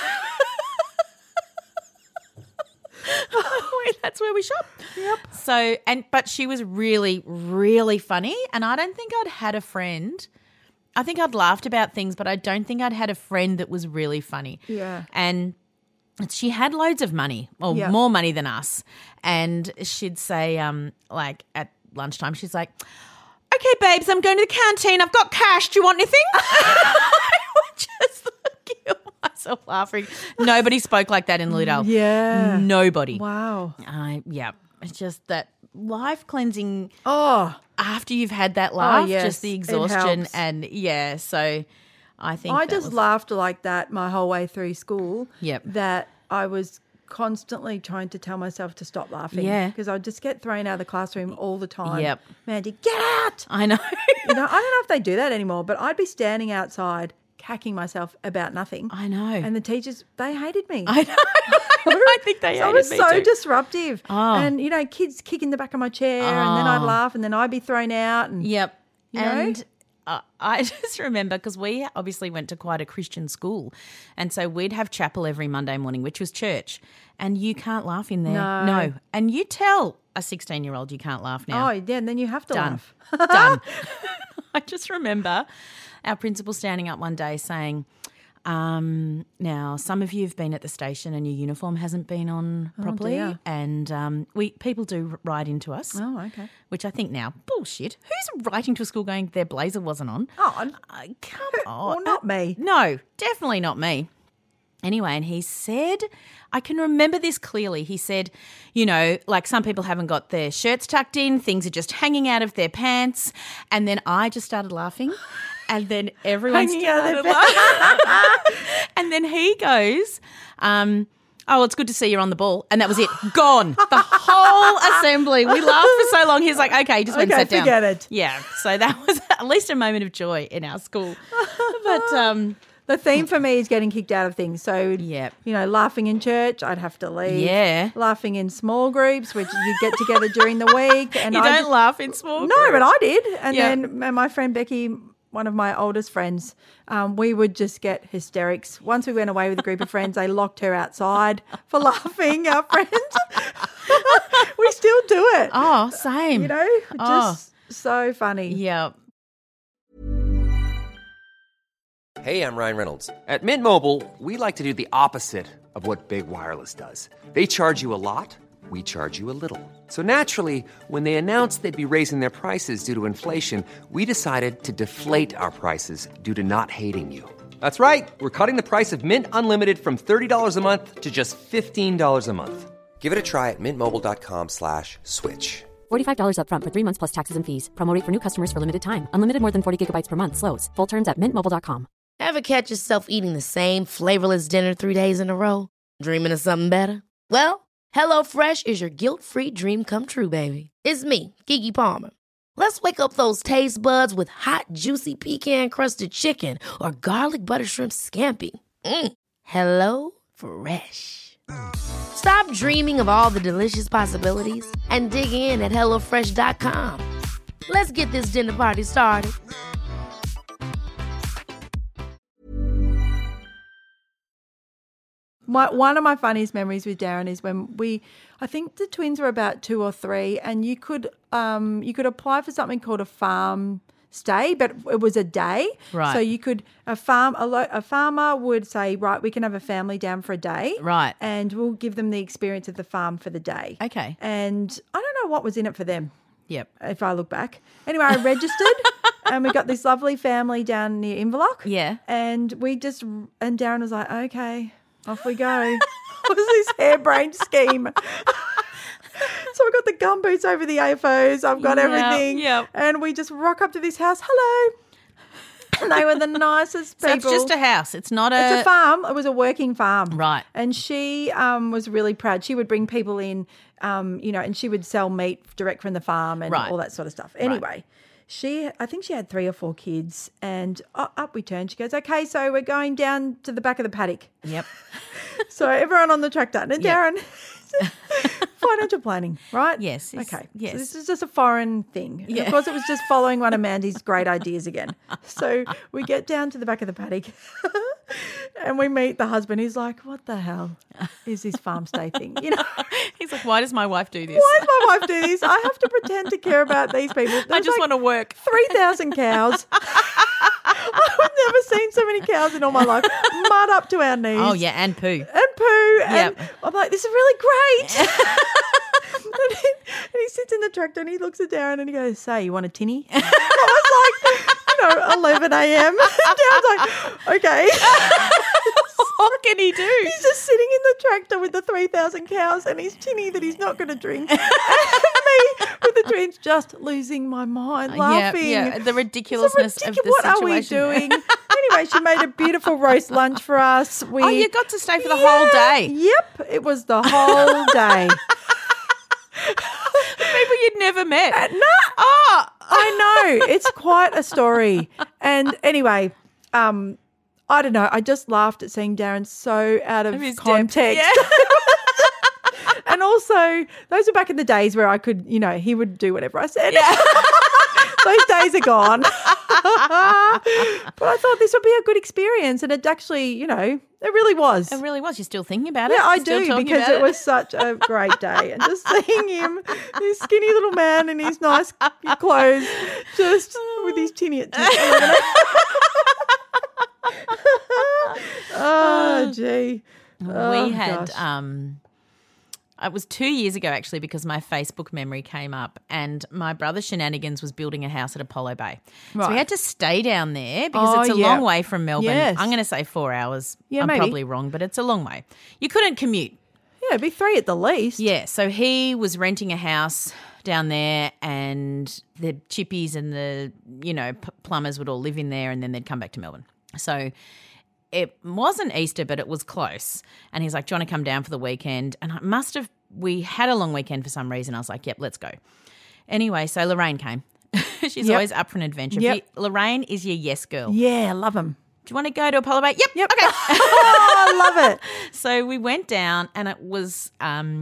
That's where we shop. Yep. So, but she was really, really funny, and I don't think I'd had a friend. I think I'd laughed about things, but I don't think I'd had a friend that was really funny. Yeah. And she had loads of money, or more money than us, and she'd say, at lunchtime, she's like, "Okay, babes, I'm going to the canteen. I've got cash. Do you want anything?" I would just kill myself laughing. Nobody spoke like that in Lilydale. Yeah. Nobody. Wow. It's just that life cleansing. Oh. After you've had that laugh, yes, just the exhaustion helps. and so I think I just laughed like that my whole way through school. Yep. That I was constantly trying to tell myself to stop laughing. Yeah. Because I'd just get thrown out of the classroom all the time. Yep. Mandy, get out! I know. I don't know if they do that anymore, but I'd be standing outside cacking myself about nothing. I know. And the teachers, they hated me. I know. I think they hated I was me so too. disruptive. Oh. And, kids kicking the back of my chair and then I'd laugh and then I'd be thrown out. And, Yep. You know? And I just remember because we obviously went to quite a Christian school, and so we'd have chapel every Monday morning, which was church, and you can't laugh in there. No. And you tell a 16-year-old you can't laugh now. Oh, yeah, and then you have to Done. laugh. Done. I just remember our principal standing up one day saying, now some of you have been at the station and your uniform hasn't been on properly, dear. and people do write into us. Oh, okay. Which I think now, bullshit. Who's writing to a school going their blazer wasn't on? Oh, Come on. well, not me. No, definitely not me. Anyway, and he said, I can remember this clearly. He said, you know, like some people haven't got their shirts tucked in, things are just hanging out of their pants. And then I just started laughing. And then everyone started laughing. And then he goes, oh, well, it's good to see you're on the ball. And that was it. Gone. The whole assembly. We laughed for so long. He's like, okay, just went and sat down. Forget it. Yeah. So that was at least a moment of joy in our school. But the theme for me is getting kicked out of things. So, Yep. you know, laughing in church, I'd have to leave. Yeah. Laughing in small groups, which you get together during the week. And you don't laugh in small groups. No, but I did. And Yeah. then my friend Becky, one of my oldest friends, we would just get hysterics. Once we went away with a group of friends, they locked her outside for laughing, our friends. We still do it. Oh, same. You know, just so funny. Yeah. Hey, I'm Ryan Reynolds. At Mint Mobile, we like to do the opposite of what Big Wireless does. They charge you a lot, we charge you a little. So naturally, when they announced they'd be raising their prices due to inflation, we decided to deflate our prices due to not hating you. That's right. We're cutting the price of Mint Unlimited from $30 a month to just $15 a month. Give it a try at mintmobile.com/switch. $45 up front for 3 months plus taxes and fees. Promo rate for new customers for limited time. Unlimited more than 40 gigabytes per month. Slows full terms at mintmobile.com. Ever catch yourself eating the same flavorless dinner 3 days in a row? Dreaming of something better? Well, HelloFresh is your guilt-free dream come true, baby. It's me, Keke Palmer. Let's wake up those taste buds with hot, juicy pecan-crusted chicken or garlic butter shrimp scampi. Hello Fresh. Stop dreaming of all the delicious possibilities and dig in at HelloFresh.com. Let's get this dinner party started. One of my funniest memories with Darren is when I think the twins were about 2 or 3, and you could apply for something called a farm stay, but it was a day. Right. So you could a farmer would say, right, we can have a family down for a day. Right. And we'll give them the experience of the farm for the day. Okay. And I don't know what was in it for them. Yep. If I look back. Anyway, I registered and we got this lovely family down near Inverloch. Yeah. And Darren was like, okay, off we go. It was this harebrained scheme. So I've got the gumboots over the AFOs. I've got everything. Yep. And we just rock up to this house. Hello. And they were the nicest people. So it's just a house. It's not It's a farm. It was a working farm. Right. And she was really proud. She would bring people in, and she would sell meat direct from the farm and Right. all that sort of stuff. Anyway, I think she had 3 or 4 kids, and up we turned. She goes, okay, so we're going down to the back of the paddock. Yep. So everyone on the tractor. And Yep. Darren, financial planning, right? Yes. Okay. Yes. So this is just a foreign thing. And Yeah. of course, it was just following one of Mandy's great ideas again. So we get down to the back of the paddock and we meet the husband. He's like, what the hell is this farm stay thing? You know, He's like, why does my wife do this? why does my wife do this? I have to pretend to care about these people. I just want to work. 3,000 cows. I've never seen so many cows in all my life. Mud up to our knees. Oh, yeah, and poo. And poo. And Yep. I'm like, this is really great. and he sits in the tractor and he looks at Darren and he goes, say, you want a tinny? I was like, 11 a.m. And Darren's like, okay. What can he do? He's just sitting in the tractor with the 3,000 cows and his tinny that he's not going to drink. And me with the twins just losing my mind, laughing. Yeah, the ridiculousness of the What are we situation. doing? Anyway, she made a beautiful roast lunch for us. Oh, you got to stay for the whole day. Yep, it was the whole day. People you'd never met. No, I know. It's quite a story. And anyway, I don't know. I just laughed at seeing Darren so out of his depth. context. Yeah. And also, those were back in the days where I could, he would do whatever I said. Yeah. Those days are gone. But I thought this would be a good experience. And it actually, it really was. It really was. You're still thinking about it? Yeah, I Still do, talking because about it was such a great day. And just seeing him, this skinny little man in his nice clothes, just with his tinny at 11. Oh, gee. We Oh, had, gosh. it was 2 years ago actually, because my Facebook memory came up and my brother Shenanigans was building a house at Apollo Bay. So Right. we had to stay down there because it's a long way from Melbourne. Yes. I'm going to say 4 hours. Yeah, I'm maybe. probably wrong, but it's a long way. You couldn't commute. Yeah, it'd be 3 at the least. Yeah, so he was renting a house down there and the chippies and the, plumbers would all live in there and then they'd come back to Melbourne. So it wasn't Easter, but it was close. And he's like, do you want to come down for the weekend? And we had a long weekend for some reason. I was like, yep, let's go. Anyway, so Lorraine came. She's always up for an adventure. Yep. Lorraine is your yes girl. Yeah, I love them. Do you want to go to Apollo Bay? Yep. Okay. I love it. So we went down and it was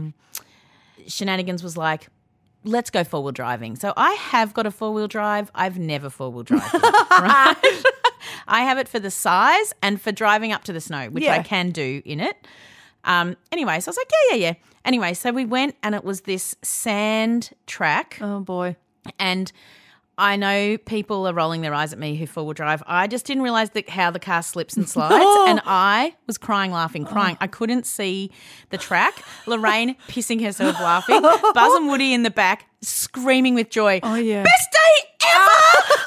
Shenanigans was like, let's go four-wheel driving. So I have got a four-wheel drive. I've never four-wheel drive, right? I have it for the size and for driving up to the snow, which I can do in it. Anyway, so I was like, yeah. Anyway, so we went and it was this sand track. Oh, boy. And I know people are rolling their eyes at me who four-wheel drive. I just didn't realise how the car slips and slides, and I was crying. I couldn't see the track. Lorraine pissing herself laughing. Buzz and Woody in the back screaming with joy. Oh, yeah. Best day ever!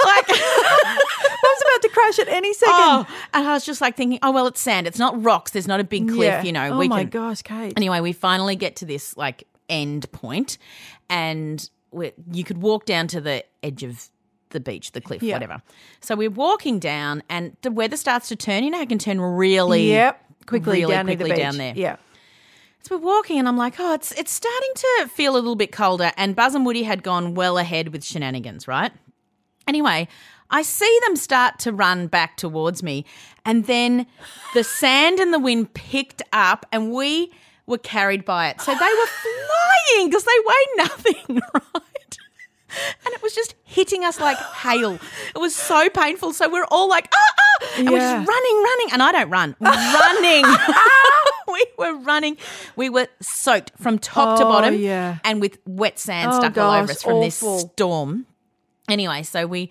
I was about to crash at any second. Oh, and I was just like thinking, oh, well, it's sand. It's not rocks. There's not a big cliff, Oh, my gosh, Kate. Anyway, we finally get to this end point, and you could walk down to the edge of the beach, the cliff, whatever. So we're walking down and the weather starts to turn. You know, it can turn really quickly down quickly the beach. down there. Yeah. So we're walking and I'm like, oh, it's starting to feel a little bit colder, and Buzz and Woody had gone well ahead with Shenanigans, right? Anyway, I see them start to run back towards me, and then the sand and the wind picked up and we were carried by it. So they were flying because they weighed nothing, right? And it was just hitting us like hail. It was so painful. So we're all like, and we're just running. And I don't run. Running. We were running. We were soaked from top to bottom and with wet sand stuck all over us from this storm. Anyway, so we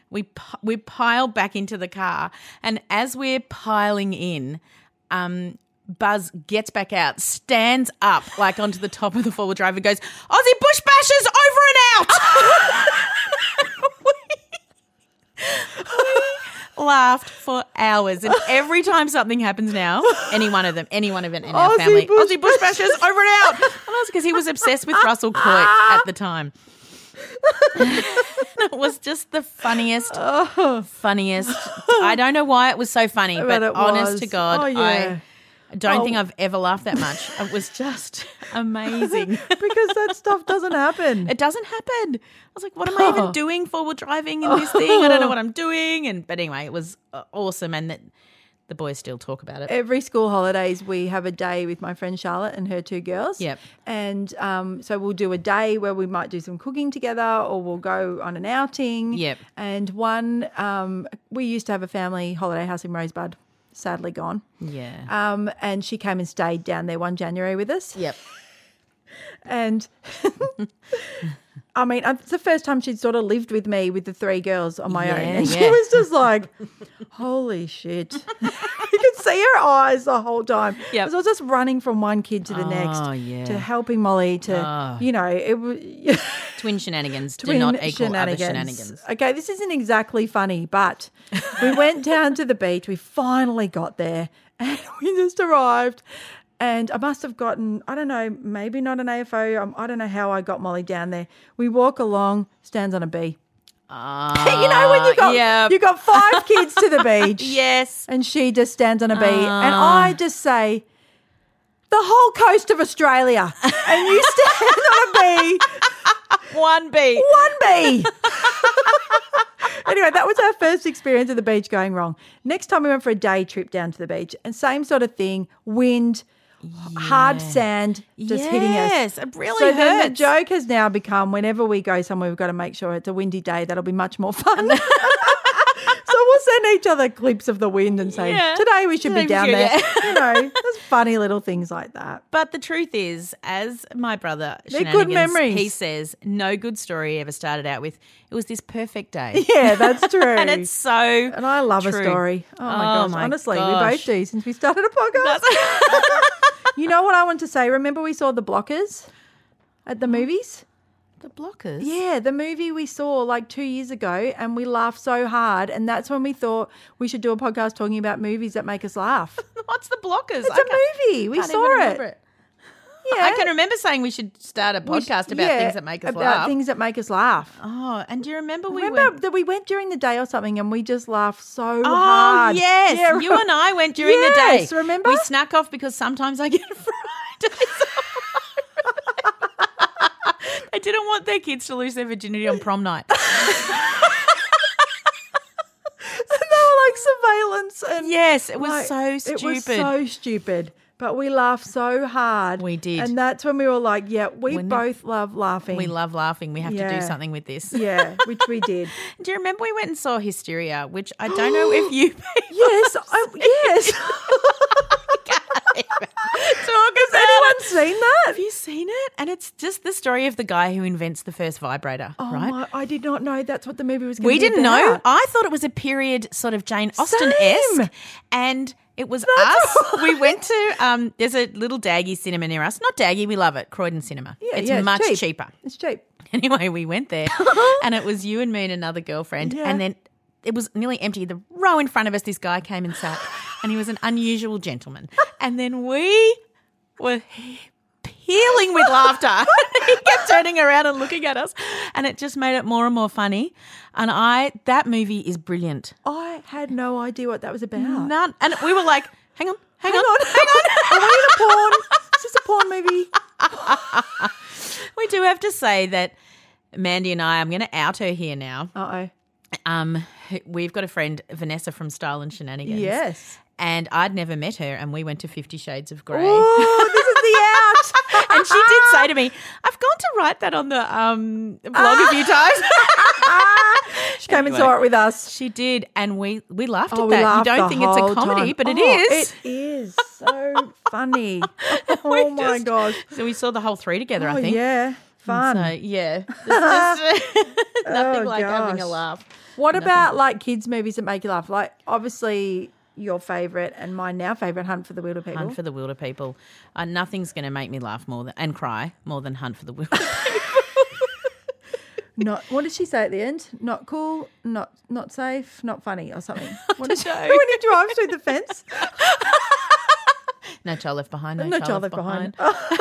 piled back into the car, and as we're piling in, Buzz gets back out, stands up onto the top of the four-wheel drive and goes, Aussie bush bashers over and out. we laughed for hours, and every time something happens now, any one of them in our family, Aussie bush bashers over and out. And that's because he was obsessed with Russell Coit at the time. It was just the funniest. I don't know why it was so funny, but honest to God, I don't think I've ever laughed that much. It was just amazing. Because that stuff doesn't happen. It doesn't happen. I was like, what am I even doing forward driving in this thing? I don't know what I'm doing. But anyway, it was awesome, and the boys still talk about it. Every school holidays, we have a day with my friend Charlotte and her 2 girls. Yep. And so we'll do a day where we might do some cooking together, or we'll go on an outing. Yep. And we used to have a family holiday house in Rosebud, sadly gone. Yeah. And she came and stayed down there one January with us. Yep. And I mean, it's the first time she'd sort of lived with me with the 3 girls on my own. And she was just like, holy shit. You could see her eyes the whole time. Yep. So I was just running from one kid to the next, to helping Molly to, it was Twin shenanigans do not equal other shenanigans. Okay, this isn't exactly funny, but we went down to the beach. We finally got there and we just arrived. And I must have gotten, I don't know, maybe not an AFO. I don't know how I got Molly down there. We walk along, stands on a bee. You know when you got 5 kids to the beach. Yes. And she just stands on a bee. And I just say, the whole coast of Australia. And you stand on a bee. One bee. Anyway, that was our first experience of the beach going wrong. Next time we went for a day trip down to the beach, and same sort of thing, wind, hard sand just hitting us. Yes, it really so hurts. Then the joke has now become whenever we go somewhere, we've got to make sure it's a windy day. That'll be much more fun. So we'll send each other clips of the wind and say, today we should be down there. You know, there's funny little things like that. But the truth is, as my brother They're good memories. he says, no good story ever started out with, it was this perfect day. Yeah, that's true. And it's so And I love true. a story. Oh, my gosh. my Honestly, gosh. we both do since we started a podcast. You know what I want to say? Remember we saw The Blockers at the movies? The Blockers? Yeah, the movie we saw like 2 years ago, and we laughed so hard, and that's when we thought we should do a podcast talking about movies that make us laugh. What's The Blockers? It's a movie. We saw it. Yeah. I can remember saying we should start a podcast about things that make us laugh. About things that make us laugh. Oh, and do you remember that we went during the day or something and we just laughed so hard? Oh, yes. Yeah, you and I went during the day. Yes, remember? We snuck off because sometimes I get Fridays. They didn't want their kids to lose their virginity on prom night. Surveillance and yes, it was so stupid. It was so stupid. But we laughed so hard. We did. And that's when we were like, yeah, we both love laughing. We love laughing. We have to do something with this. Yeah, which we did. Do you remember we went and saw Hysteria, which I don't know if you Yes. Yes. Has anyone seen that? Have you seen it? And it's just the story of the guy who invents the first vibrator, right? I did not know that's what the movie was going to be We didn't about. know. I thought it was a period sort of Jane Austen-esque. And it was us. Right. We went to, there's a little Daggy cinema near us. Not Daggy, we love it, Croydon Cinema. Yeah, it's much cheaper. It's cheap. Anyway, we went there and it was you and me and another girlfriend. Yeah. And then it was nearly empty. The row in front of us, this guy came and sat and he was an unusual gentleman. And then we were peeling with laughter. He kept turning around and looking at us and it just made it more and more funny. And that movie is brilliant. I had no idea what that was about. None. And we were like, hang on. Are we in a porn? Is this a porn movie? We do have to say that Mandy and I'm going to out her here now. Uh-oh. We've got a friend, Vanessa from Style and Shenanigans. Yes. And I'd never met her and we went to 50 Shades of Grey. Oh, this is the out. And she did say to me, I've gone to write that on the blog a few times. She came and saw it with us. She did. And we laughed Oh, at we that. You laughed don't the think it's a whole comedy, time. but it is. It is so funny. Oh, my gosh. So we saw the whole three together, I Oh, think. yeah. Fun. So, yeah. It's just nothing like having a gosh. laugh. What about like kids' movies that make you laugh? Like obviously your favourite and my now favourite, Hunt for the Wilder People. Hunt for the Wilder People. Nothing's going to make me laugh and cry more than Hunt for the Wilder People. Not what did she say at the end? Not cool, not safe, not funny or something. What did she know. when he drives through the fence? No Child Left Behind. No Child Left Behind.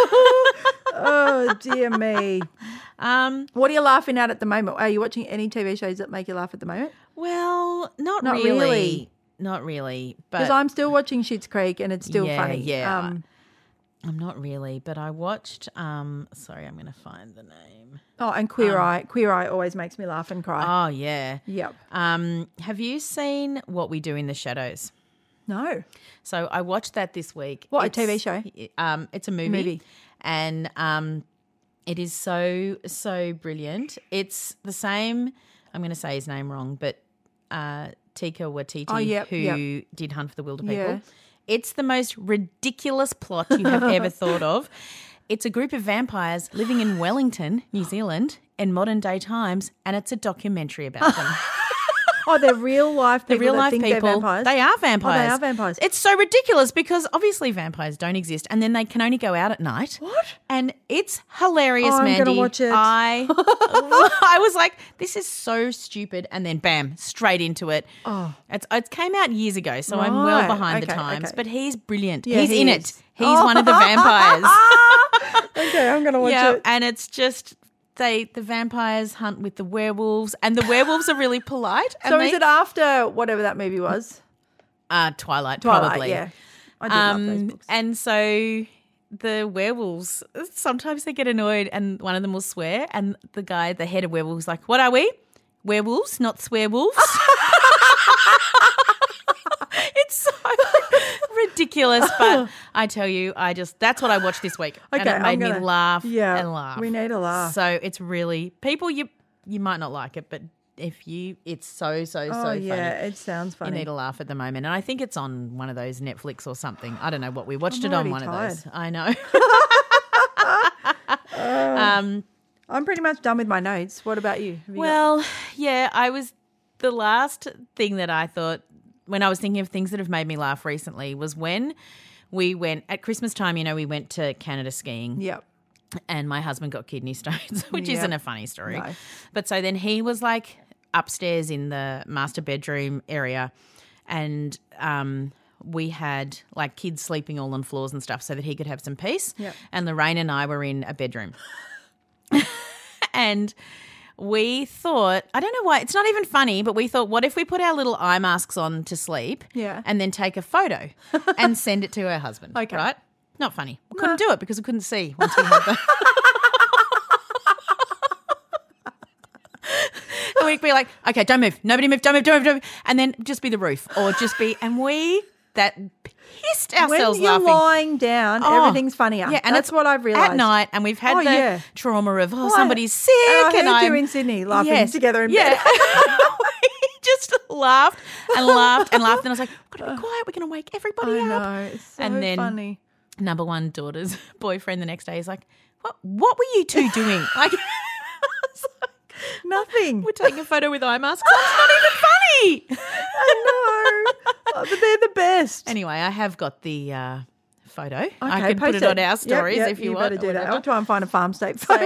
Oh dear me. What are you laughing at the moment? Are you watching any TV shows that make you laugh at the moment? Well, not really. really. Not really. Because I'm still watching Schitt's Creek and it's still funny. Yeah. I'm not really, but I watched sorry, I'm going to find the name. Oh, and Queer Eye. Queer Eye always makes me laugh and cry. Oh, yeah. Yep. Have you seen What We Do in the Shadows? No. So I watched that this week. What, a TV show? It's a movie. And it is so, so brilliant. It's the same, I'm going to say his name wrong, but Taika Waititi, who did Hunt for the Wilder People. Yeah. It's the most ridiculous plot you have ever thought of. It's a group of vampires living in Wellington, New Zealand, in modern day times, and it's a documentary about them. Oh, they're real life people. The real that life think people. They're vampires. They are vampires. Oh, they are vampires. It's so ridiculous because obviously vampires don't exist and then they can only go out at night. What? And it's hilarious, Oh, I'm Mandy. gonna watch it. I was like, this is so stupid, and then bam, straight into it. Oh. It came out years ago, so I'm well Right. behind the Okay, times. okay. But he's brilliant. Yeah, he's he in is. it. He's one of the vampires. Okay, I'm going to watch it. And it's just the vampires hunt with the werewolves, and the werewolves are really polite. So and is it after whatever that movie was? Twilight, probably. Yeah. I did love those books. And so the werewolves, sometimes they get annoyed and one of them will swear, and the head of werewolves, is like, what are we? Werewolves, not swearwolves. It's so ridiculous, but I tell you, that's what I watched this week. Okay, and it made I'm me laugh yeah, and laugh. we need a laugh. So it's really, people, you might not like it, but it's so funny. Yeah, it sounds funny. You need a laugh at the moment. And I think it's on one of those Netflix or something. I don't know what we watched I'm it on already one tired. of those. I know. I'm pretty much done with my notes. What about you? Have you Well, yeah, the last thing that I thought when I was thinking of things that have made me laugh recently was when we went at Christmas time, we went to Canada skiing. Yep. And my husband got kidney stones, which Yep. isn't a funny story. No. But so then he was like upstairs in the master bedroom area, and we had like kids sleeping all on floors and stuff so that he could have some peace. Yep. And Lorraine and I were in a bedroom. And we thought, I don't know why, it's not even funny, but we thought, what if we put our little eye masks on to sleep and then take a photo and send it to her husband, Okay. right? Not funny. We couldn't do it because we couldn't see once we had the... And we'd be like, okay, don't move. Nobody move, don't move. And then just be the roof or just be, and that pissed ourselves when you're laughing. lying down, everything's funnier. Yeah, and that's it's what I've realised. At night, and we've had the trauma of, somebody's sick. And I heard you in Sydney laughing together in bed. We just laughed and laughed and laughed. And I was like, we've got to be quiet. We're going to wake everybody I up. know, it's so And then funny. Number one daughter's boyfriend the next day is like, what were you two doing? Like, Nothing. we're taking a photo with eye masks. That's not even funny. I know. Oh, but they're the best. Anyway, I have got the photo. Okay, I can put post it on our stories Yep, if you you want. better do that. whatever. I'll try and find a farm state photo.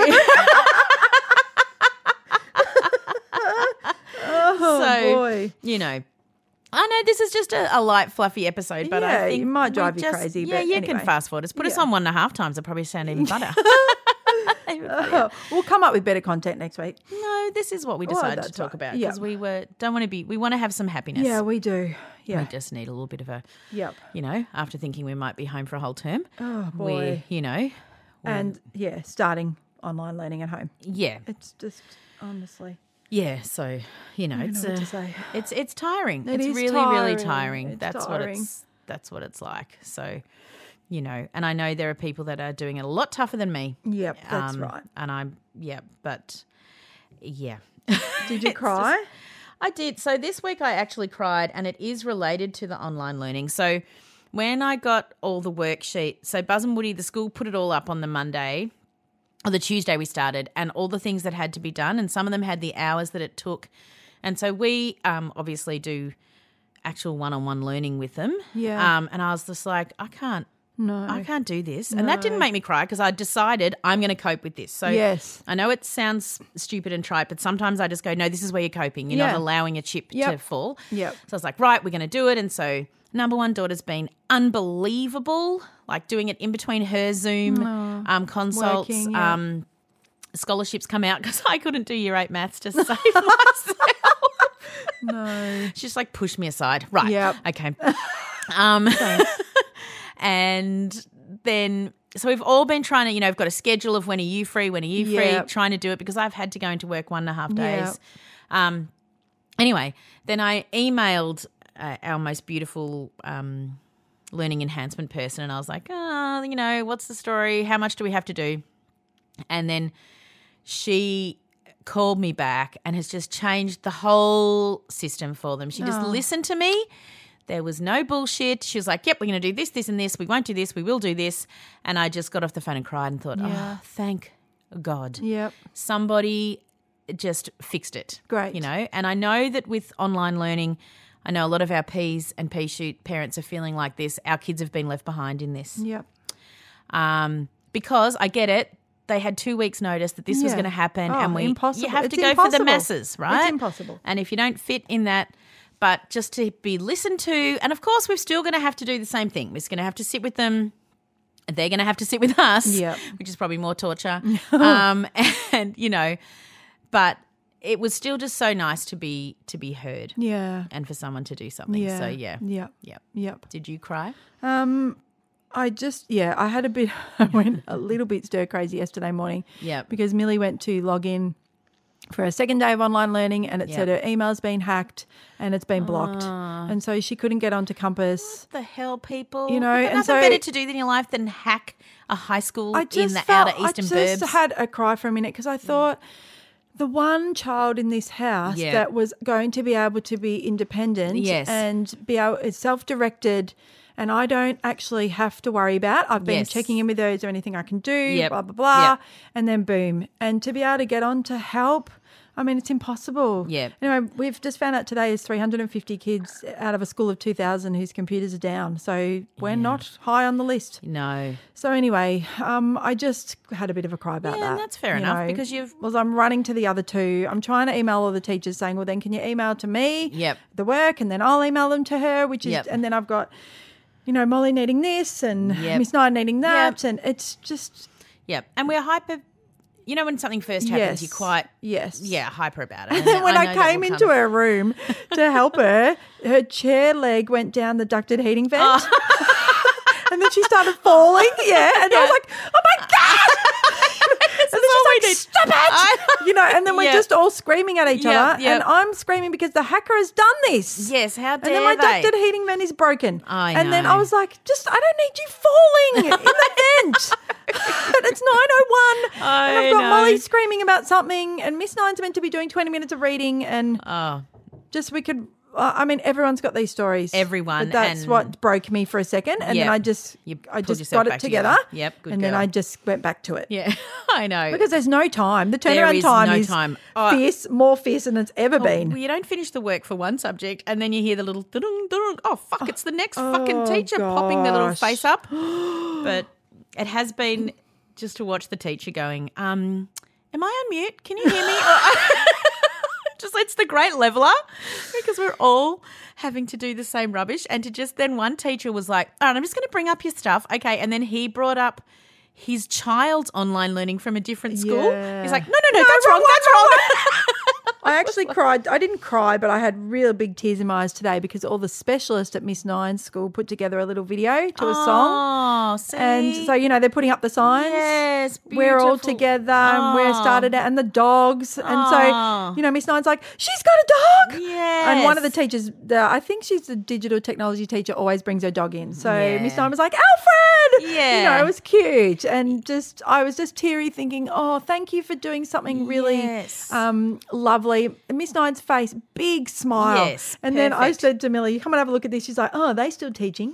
Oh, So, boy. I know this is just a light, fluffy episode, but Yeah, I think it might we drive you just- crazy, Yeah, but you can anyway. fast forward. Just put us on 1.5 times. It'll probably sound even better. We'll come up with better content next week. No, this is what we decided to that's talk right. about because we want to have some happiness. Yeah, we do. Yeah. We just need a little bit of a, Yep. after thinking we might be home for a whole term. Oh, boy. And starting online learning at home. yeah, It's just, honestly. yeah. So it's know what to say. it's tiring. It It's is really tiring. tiring. It's That's tiring. that's what it's like. So, and I know there are people that are doing it a lot tougher than me. Yep, that's right. And but yeah. Did you cry? I did. So this week I actually cried, and it is related to the online learning. So when I got all the worksheets, so Buzz and Woody, the school put it all up on the Monday, or the Tuesday we started, and all the things that had to be done, and some of them had the hours that it took. And so we obviously do actual one-on-one learning with them. Yeah. And I was just like, I can't No. do this. And that didn't make me cry because I decided I'm going to cope with this. So Yes. I know it sounds stupid and trite, but sometimes I just go, no, this is where you're coping. You're not Yeah. allowing a chip to fall. Yep. So I was like, right, we're going to do it. And so number one daughter's been unbelievable, like doing it in between her Zoom consults. working, yeah. Scholarships come out because I couldn't do year 8 maths to save myself. No. She's like pushed me aside. Right. Yep. Okay. And then, so we've all been trying to, we've got a schedule of when are you free, Yep. trying to do it because I've had to go into work 1.5 days. Yep. Anyway, then I emailed our most beautiful learning enhancement person and I was like, what's the story? How much do we have to do? And then she called me back and has just changed the whole system for them. She just listened to me. There was no bullshit. She was like, yep, we're going to do this, this and this. We won't do this. We will do this. And I just got off the phone and cried and thought, oh, thank God. Yep. Somebody just fixed it. Great. And I know that with online learning, I know a lot of our P's and P shoot parents are feeling like this. Our kids have been left behind in this. Yep. Because I get it. They had 2 weeks' notice that this was going to happen, Oh, and impossible. you have It's to go for the impossible. masses, right? It's impossible. And if you don't fit in that, but just to be listened to, and of course we're still going to have to do the same thing. We're just going to have to sit with them. They're going to have to sit with us, Yep. which is probably more torture. And but it was still just so nice to be heard, Yeah. and for someone to do something. Yeah. So yeah. Yep. Did you cry? I had I went a little bit stir crazy yesterday morning. Yep. Because Millie went to log in for a second day of online learning and it said her email's been hacked and it's been blocked. And so she couldn't get onto Compass. What the hell, people? You know, You've got and nothing so- better to do in your life than hack a high school in the outer eastern I just burbs. had a cry for a minute because I thought the one child in this house Yeah. that was going to be able to be independent Yes. and be able, self-directed, and I don't actually have to worry about. I've been Yes. checking in with her. Is there anything I can do? Yep. Blah, blah, blah. Yep. And then boom. And to be able to get on to help, I mean, it's impossible. Yeah. Anyway, we've just found out today is 350 kids out of a school of 2,000 whose computers are down. So we're not high on the list. No. So anyway, I just had a bit of a cry about that. Yeah, and that's fair enough because I'm running to the other two. I'm trying to email all the teachers saying, well, then can you email to me the work, and then I'll email them to her, and then I've got, Molly needing this and Miss Knight needing that, and it's just... Yep, and we're hyper... when something first happens, you're quite hyper about it. And then when I came into her room to help her chair leg went down the ducted heating vent. And then she started falling, and I was like, oh my God! And then she's like, stop it! And then we're just all screaming at each other, and I'm screaming because the hacker has done this. Yes, how dare they? And then my ducted heating vent is broken. And then I was like, I don't need you falling in the vent. It's 9:01 and I've got Molly screaming about something, and Miss Nine's meant to be doing 20 minutes of reading, and we could everyone's got these stories. Everyone. But that's what broke me for a second, and then I just got it together. Yep, good and girl. then I just went back to it. Yeah, I know. Because there's no time. The turnaround time is fierce, more fierce than it's ever been. Well, you don't finish the work for one subject and then you hear the little dun dun. Oh, fuck, it's the next fucking teacher popping their little face up. But it has been just to watch the teacher going, am I on mute? Can you hear me? It's the great leveler because we're all having to do the same rubbish, and then one teacher was like, all right, I'm just going to bring up your stuff. Okay. And then he brought up his child's online learning from a different school. Yeah. He's like, no, that's wrong. That's wrong. I actually cried. I didn't cry, but I had real big tears in my eyes today because all the specialists at Miss Nine's school put together a little video to a song. Oh, see? And so, they're putting up the signs. Yes, we're all beautiful. together and we're started out, and the dogs. And so, Miss Nine's like, she's got a dog. Yes. And one of the teachers, I think she's the digital technology teacher, always brings her dog in. So Miss Nine was like, Alfred. Yeah. It was cute. And I was just teary thinking, oh, thank you for doing something really lovely. Miss Nine's face, big smile. Yes, and then I said to Millie, come and have a look at this. She's like, oh, are they still teaching?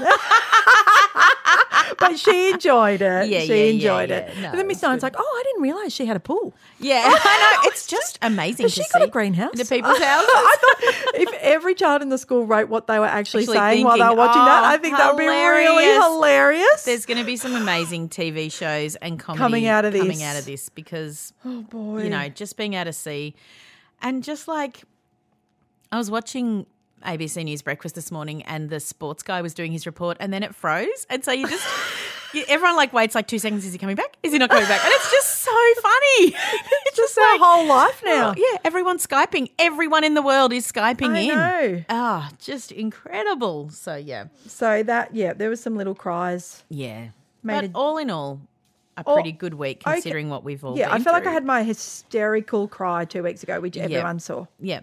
But she enjoyed it. She enjoyed it. No, and then Miss Nine's like, oh, I didn't realise she had a pool. Yeah, I know. It's just amazing to see. Has she got a greenhouse? In the people's houses. I thought if every child in the school wrote what they were actually saying while they were watching that, I think that would be really hilarious. There's going to be some amazing TV shows and comedy coming out of this because, oh boy, just being able to see. And just like I was watching ABC News Breakfast this morning and the sports guy was doing his report and then it froze. And so everyone waits 2 seconds. Is he coming back? Is he not coming back? And it's just so funny. It's just our whole life now. Everyone's Skyping. Everyone in the world is Skyping in. I know. Just incredible. So, yeah. So there was some little cries. Yeah. But all in all, a pretty good week considering what we've all been I feel like through. I had my hysterical cry 2 weeks ago, which everyone saw. Yeah.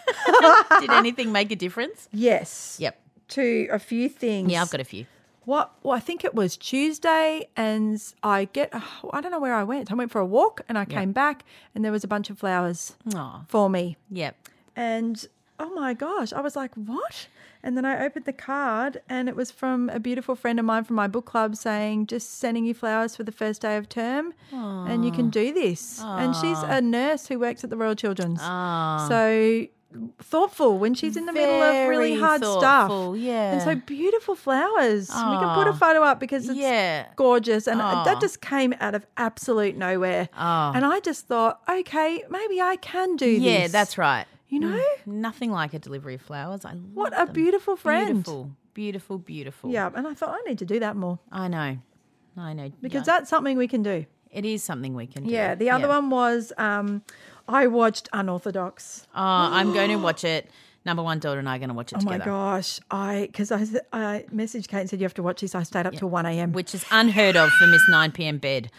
Did anything make a difference? Yes. Yep. To a few things. Yeah, I've got a few. Well, I think it was Tuesday and I don't know where I went. I went for a walk and I came back and there was a bunch of flowers for me. Yep. And, oh my gosh, I was like, what? And then I opened the card and it was from a beautiful friend of mine from my book club saying, just sending you flowers for the first day of term and you can do this. And she's a nurse who works at the Royal Children's. So thoughtful when she's in the middle of really hard stuff. Yeah. And so beautiful flowers. We can put a photo up because it's gorgeous. And that just came out of absolute nowhere. And I just thought, okay, maybe I can do this. Yeah, that's right. You know? Nothing like a delivery of flowers. I love What a beautiful friend. Beautiful, beautiful, beautiful. Yeah, and I thought I need to do that more. I know. Because that's something we can do. It is something we can do. Yeah, the other one was I watched Unorthodox. Oh, I'm going to watch it. Number one daughter and I are going to watch it together. Oh, my gosh. Because I messaged Kate and said you have to watch this. I stayed up till 1 a.m. Which is unheard of for Miss 9 p.m. bed.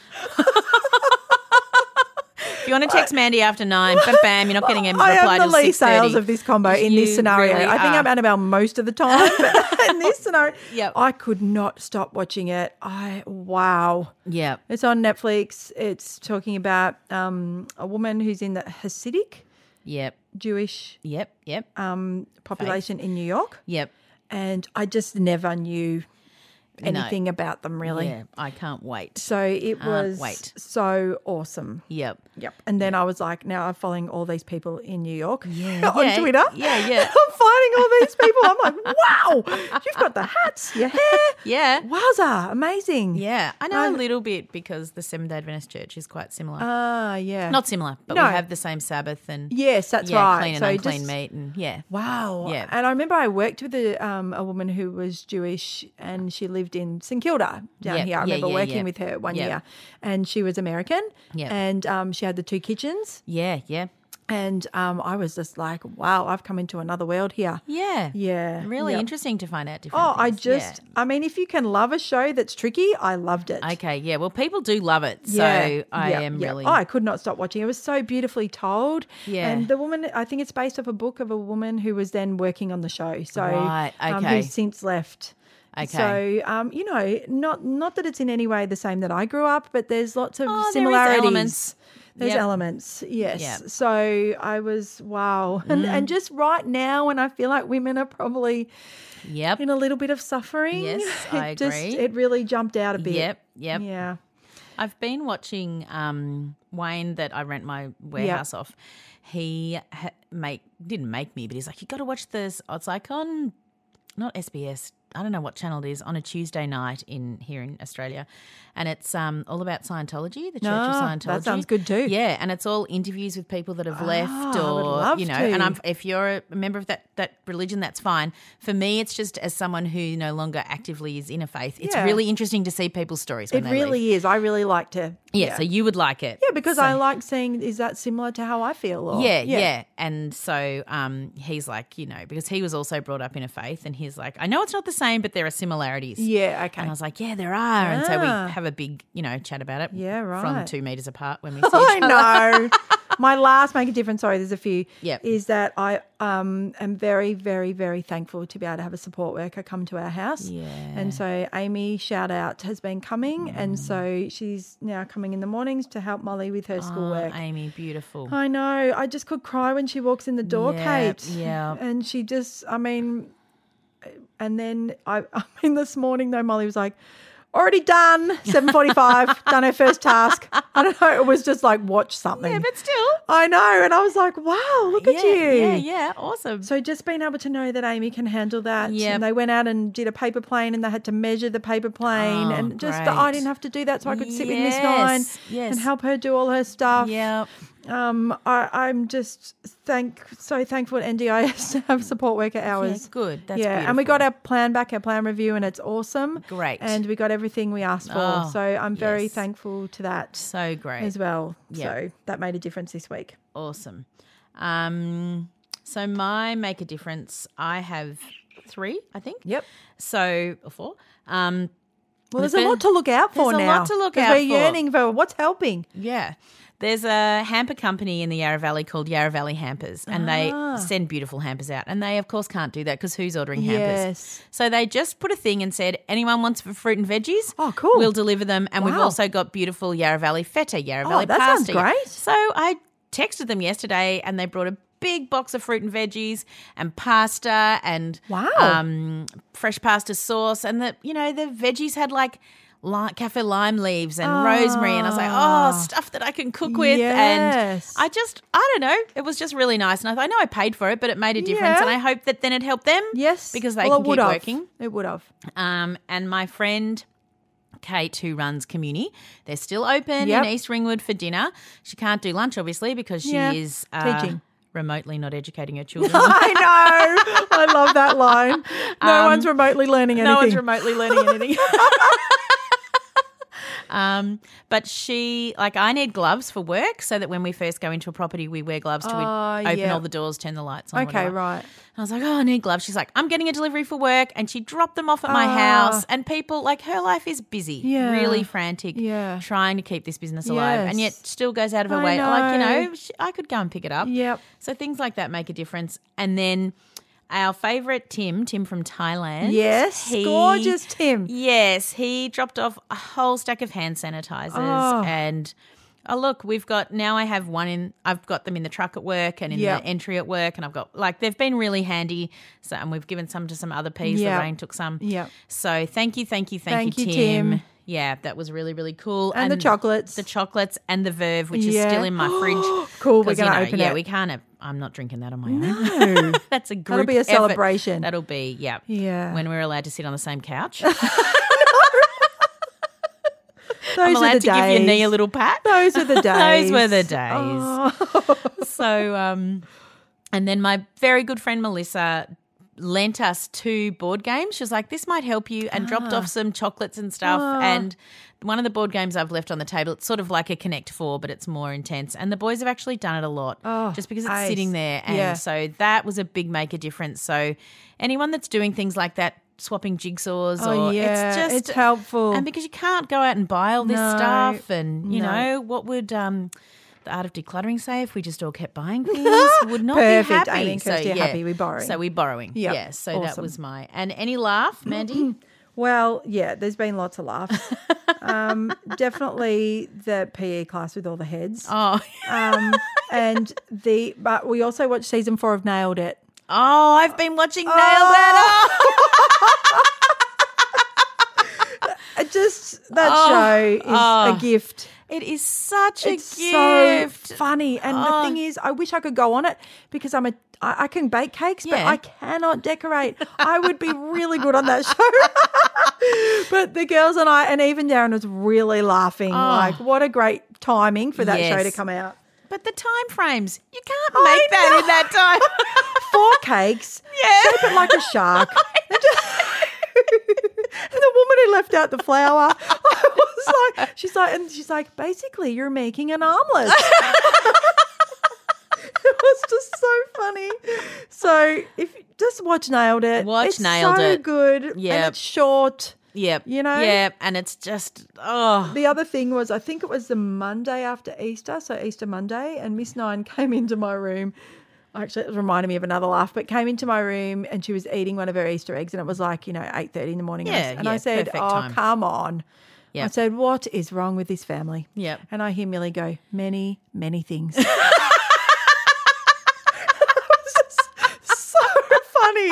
If you want to text Mandy after 9, bam, you're not getting a reply till 6:30. I am the least sales of this combo in this scenario. Really I think I'm Annabelle most of the time, but in this scenario, Yep. I could not stop watching it. Wow. Yeah. It's on Netflix. It's talking about a woman who's in the Hasidic Yep. Jewish Yep. population in New York. Yep. And I just never knew anything about them really. Yeah, I can't wait. So it was wait. so awesome. Yep. And then I was like, now I'm following all these people in New York on Yeah. Twitter. Yeah. I'm finding all these people. I'm like, wow, you've got the hats, your hair. Yeah. Wowza, amazing. Yeah. I know a little bit because the Seventh-day Adventist Church is quite similar. Yeah. Not similar, but No. we have the same Sabbath and Yes, that's right. clean and So unclean just- meat and Wow. Yeah. And I remember I worked with a woman who was Jewish and she lived in St Kilda down Yep. here. I Yeah, remember yeah, working yeah. with her one Yep. year and she was American Yep. and she had the 2 kitchens yeah. and I was just like, wow, I've come into another world here. Yeah. Yeah. Really Yep. interesting to find out different Oh, things. I mean, if you can love a show that's tricky, I loved it. Okay, yeah. Well, people do love it. So Yeah, I yeah, am yeah. really Oh, I could not stop watching. It was so beautifully told. Yeah. And the woman, I think it's based off a book of a woman who was then working on the show. So, Right, okay. who's since left. Okay. So, you know, not that it's in any way the same that I grew up, but there's lots of there is similarities. elements. There's Yep. elements, yes. Yep. So I was, wow. And just right now when I feel like women are probably Yep. in a little bit of suffering. Yes, I agree. It really jumped out a bit. Yep. Yeah. I've been watching Wayne that I rent my warehouse off. He didn't make me, but he's like, you got to watch this. It's like on not SBS. I don't know what channel it is, on a Tuesday night here in Australia. And it's all about Scientology, the Church of Scientology. that sounds good too. Yeah, and it's all interviews with people that have left I would or, love you know, to. and if you're a member of that religion, that's fine. For me, it's just as someone who no longer actively is in a faith, it's Yeah. really interesting to see people's stories when It they leave. really is. I really like to. Yeah, so you would like it. Yeah, because I like seeing, is that similar to how I feel? Or, Yeah. And so he's like, you know, because he was also brought up in a faith and he's like, I know it's not the same, but there are similarities. Yeah, okay. And I was like, yeah, there are. And so we Ah. have a big, you know, chat about it. Yeah, From right. 2 meters apart when we see each I other. know. My last make a difference, sorry, there's a few, Yep. is that I am very, very, very thankful to be able to have a support worker come to our house. Yeah. And so Amy, shout out, has been coming. And so she's now coming in the mornings to help Molly with her schoolwork. Amy, beautiful. I know. I just could cry when she walks in the door, Yeah, Kate. yeah. And she just, I mean, and then I mean, this morning though, Molly was like, already done, 7:45, done her first task. I don't know. It was just like, watch something. Yeah, but still. I know. And I was like, wow, look at you. Yeah, awesome. So just being able to know that Amy can handle that. Yep. And they went out and did a paper plane and they had to measure the paper plane. Oh, and just that great. I didn't have to do that, so I could sit with Miss Yes, Nine yes. and help her do all her stuff. Yeah. I'm just so thankful at NDIS to have support worker hours. Yeah, good. That's and we got beautiful. our plan back, our plan review, and it's awesome. Great. And we got everything we asked for. Oh, So I'm very yes. thankful to that So great. as well. Yeah. So that made a difference this week. Awesome. So my make a difference, I have 3, I think. Yep. So, or 4. Well, there's The a lot to look out for there's a now. lot to look 'cause out we're for. yearning for what's helping. Yeah. There's a hamper company in the Yarra Valley called Yarra Valley Hampers, and they send beautiful hampers out. And they, of course, can't do that because who's ordering hampers? Yes. So they just put a thing and said, anyone wants fruit and veggies? Oh, cool. We'll deliver them. And we've Wow. also got beautiful Yarra Valley feta, Yarra Oh, Valley that pasta. sounds great. So I texted them yesterday and they brought a big box of fruit and veggies and pasta and Wow. fresh pasta sauce. And the veggies had like kaffir lime leaves and rosemary, and I was like, oh, stuff that I can cook with. Yes. And I don't know, it was just really nice. And I thought, I know I paid for it, but it made a difference. Yeah. And I hope that then it helped them. Yes. Because they Well, can it would keep have. working. It would have. And my friend Kate, who runs Community, they're still open Yep. in East Ringwood for dinner. She can't do lunch, obviously, because she Yeah. is Teaching. remotely not educating her children. I know. I love that line. No one's remotely learning anything. No one's remotely learning anything. But she, I need gloves for work so that when we first go into a property, we wear gloves to open yeah. all the doors, turn the lights on. Okay, whatever. right. And I was like, oh, I need gloves. She's like, I'm getting a delivery for work. And she dropped them off at my house. And people, her life is busy, Yeah. really frantic, Yeah. trying to keep this business alive. And yet Yes. still goes out of her I way. know. I could go and pick it up. Yep. So things like that make a difference. And then our favourite Tim from Thailand. Yes. Gorgeous Tim. Yes, he dropped off a whole stack of hand sanitizers Oh. and Oh, look, I have I've got them in the truck at work and in the entry at work, and I've got, they've been really handy. So, and we've given some to some other P's. Yeah. Lorraine took some. Yeah. So thank you, Thank you, Tim. Tim. Yeah, that was really, really cool. And the chocolates. The chocolates and the Verve, which is still in my fridge. Cool, we're 'Cause, going to open it. Yeah, we can't I'm not drinking that on my own. No. That's a group That'll be a effort. celebration. That'll be, Yeah. when we're allowed to sit on the same couch. Those I'm are allowed the to give your days. knee a little pat. Those are the days. Those were the days. Oh. So, and then my very good friend Melissa lent us 2 board games. She was like, this might help you, and dropped off some chocolates and stuff. And one of the board games I've left on the table, it's sort of like a Connect 4, but it's more intense. And the boys have actually done it a lot just because it's sitting there. And so that was a big make a difference. So anyone that's doing things like that, swapping jigsaws it's helpful. And because you can't go out and buy all this stuff, and you know, what would the Art of Decluttering say if we just all kept buying things? Would not Perfect. be happy. Amy and Kirsty are happy. We're borrowing. So we're borrowing. Yep. Yeah. So that Awesome. was and any laugh, Mandy? Well, yeah, there's been lots of laughs. Definitely the PE class with all the heads. Oh. But we also watched season 4 of Nailed It. Oh, I've been watching Nailed It. That show is a gift. It is such a It's gift. so funny. And the thing is, I wish I could go on it because I can bake cakes, but I cannot decorate. I would be really good on that show. But the girls and I, and even Darren was really laughing. Like, what a great timing for that show to come out. But the time frames, you can't make that in that time. 4 cakes, shape it like a shark. And the woman who left out the flour, she's like, basically, you're making an omelette. It was just so funny. So if just watch Nailed It. It's Nailed so It. good. And it's short. Yep. You know? Yep. And it's just, The other thing was, I think it was the Monday after Easter, so Easter Monday, and Miss Nine came into my room. Actually, it reminded me of another laugh, but came into my room and she was eating one of her Easter eggs, and it was like, 8:30 in the morning. And I said, perfect time. Come on. Yep. I said, what is wrong with this family? Yep. And I hear Millie go, many, many things. So funny.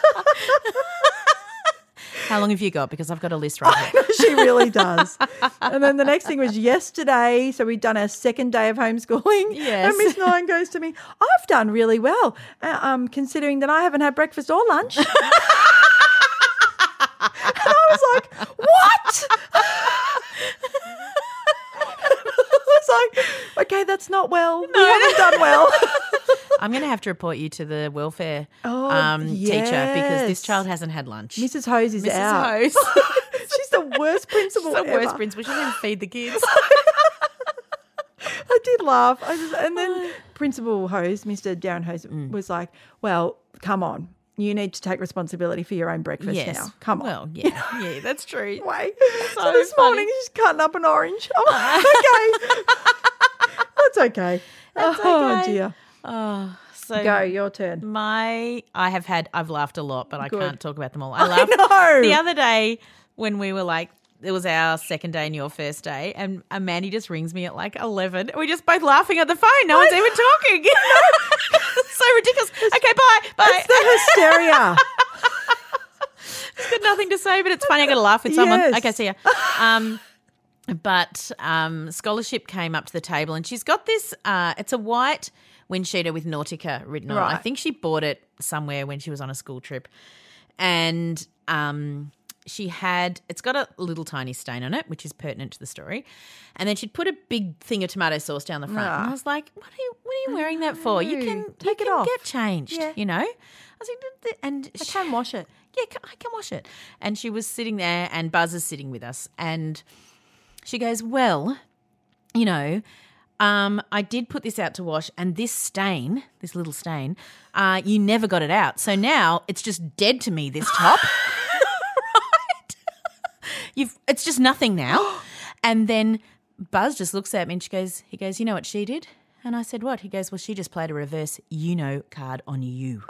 How long have you got? Because I've got a list right here. She really does. And then the next thing was yesterday. So we'd done our second day of homeschooling. Yes. And Miss Nine goes to me, I've done really well, considering that I haven't had breakfast or lunch. And I was like, what? I was like, okay, that's not well. We haven't done well. I'm going to have to report you to the welfare teacher yes. because this child hasn't had lunch. Mrs. Hose is out. Mrs. Hose. She's the worst principal She's the ever. worst principal. She doesn't even feed the kids. I did laugh. And then Principal Hose, Mr. Darren Hose, was like, well, come on. You need to take responsibility for your own breakfast now. Come on. Well, yeah, that's true. Way. So So this funny. morning she's cutting up an orange. I'm like, okay. That's okay. Oh, okay. dear. So Go, your turn. I've laughed a lot, but I Good. can't talk about them all. I laughed know. the other day when we were like, it was our second day and your first day, and Mandy just rings me at like 11. We're just both laughing at the phone. No one's even talking. It's so ridiculous. Okay, bye. It's the hysteria. It's got nothing to say, but it's funny. I got to laugh with someone. Yes. Okay, see ya. But Scholarship came up to the table, and she's got this. It's a white windsheeter with Nautica written on it. I Right. think she bought it somewhere when she was on a school trip, and it's got a little tiny stain on it, which is pertinent to the story. And then she'd put a big thing of tomato sauce down the front. And I was like, what are you wearing that for? You can Take it you can off. get changed, Yeah. you know? I was like, and I can wash it. yeah, I can wash it. And she was sitting there, and Buzz is sitting with us, and she goes, well, you know, I did put this out to wash, and this little stain, you never got it out. So now it's just dead to me, this top. Right? It's just nothing now. And then Buzz just looks at me and he goes, you know what she did? And I said, what? He goes, well, she just played a reverse Uno card on you.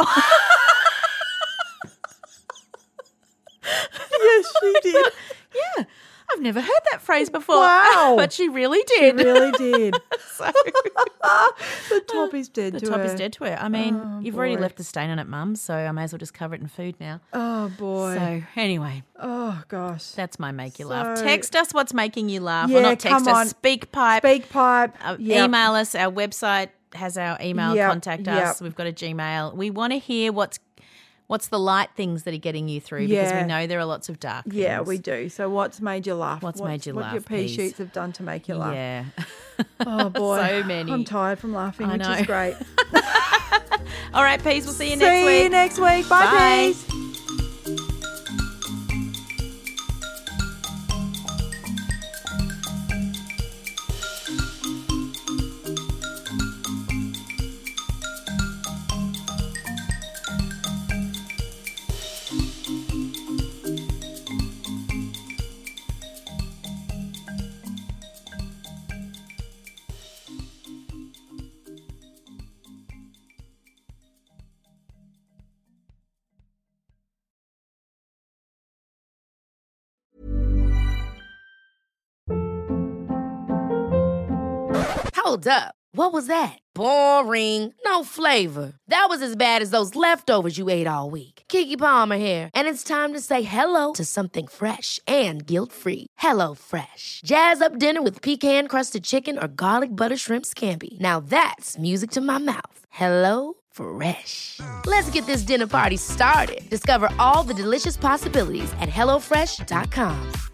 Yes, she did. Yeah. I've never heard that phrase before. Wow. But she really did. She really did. So, The top is dead the to top her. is dead to her. I mean, you've already boy. left the stain on it, Mum, so I may as well just cover it in food now. Oh, boy. So anyway, Oh, gosh. that's my make you laugh. So- Text us what's making you laugh. Yeah, Well, not text come on. us. SpeakPipe. SpeakPipe. Yep. Email us. Our website has our email. Yep, Contact yep. us. We've got a Gmail. We want to hear what's the light things that are getting you through because Yeah. we know there are lots of dark Yeah, things. we do. So what's made you laugh? What's made you what laugh, your pea please? shoots have done to make you laugh. Yeah. Oh, boy. So many. I'm tired from laughing, I which know. is great. All right, Peas. We'll see you next week. See you next week. Bye, Bye. peas. Hold up. What was that? Boring. No flavor. That was as bad as those leftovers you ate all week. Keke Palmer here, and it's time to say hello to something fresh and guilt-free. Hello Fresh. Jazz up dinner with pecan-crusted chicken or garlic butter shrimp scampi. Now that's music to my mouth. Hello Fresh. Let's get this dinner party started. Discover all the delicious possibilities at hellofresh.com.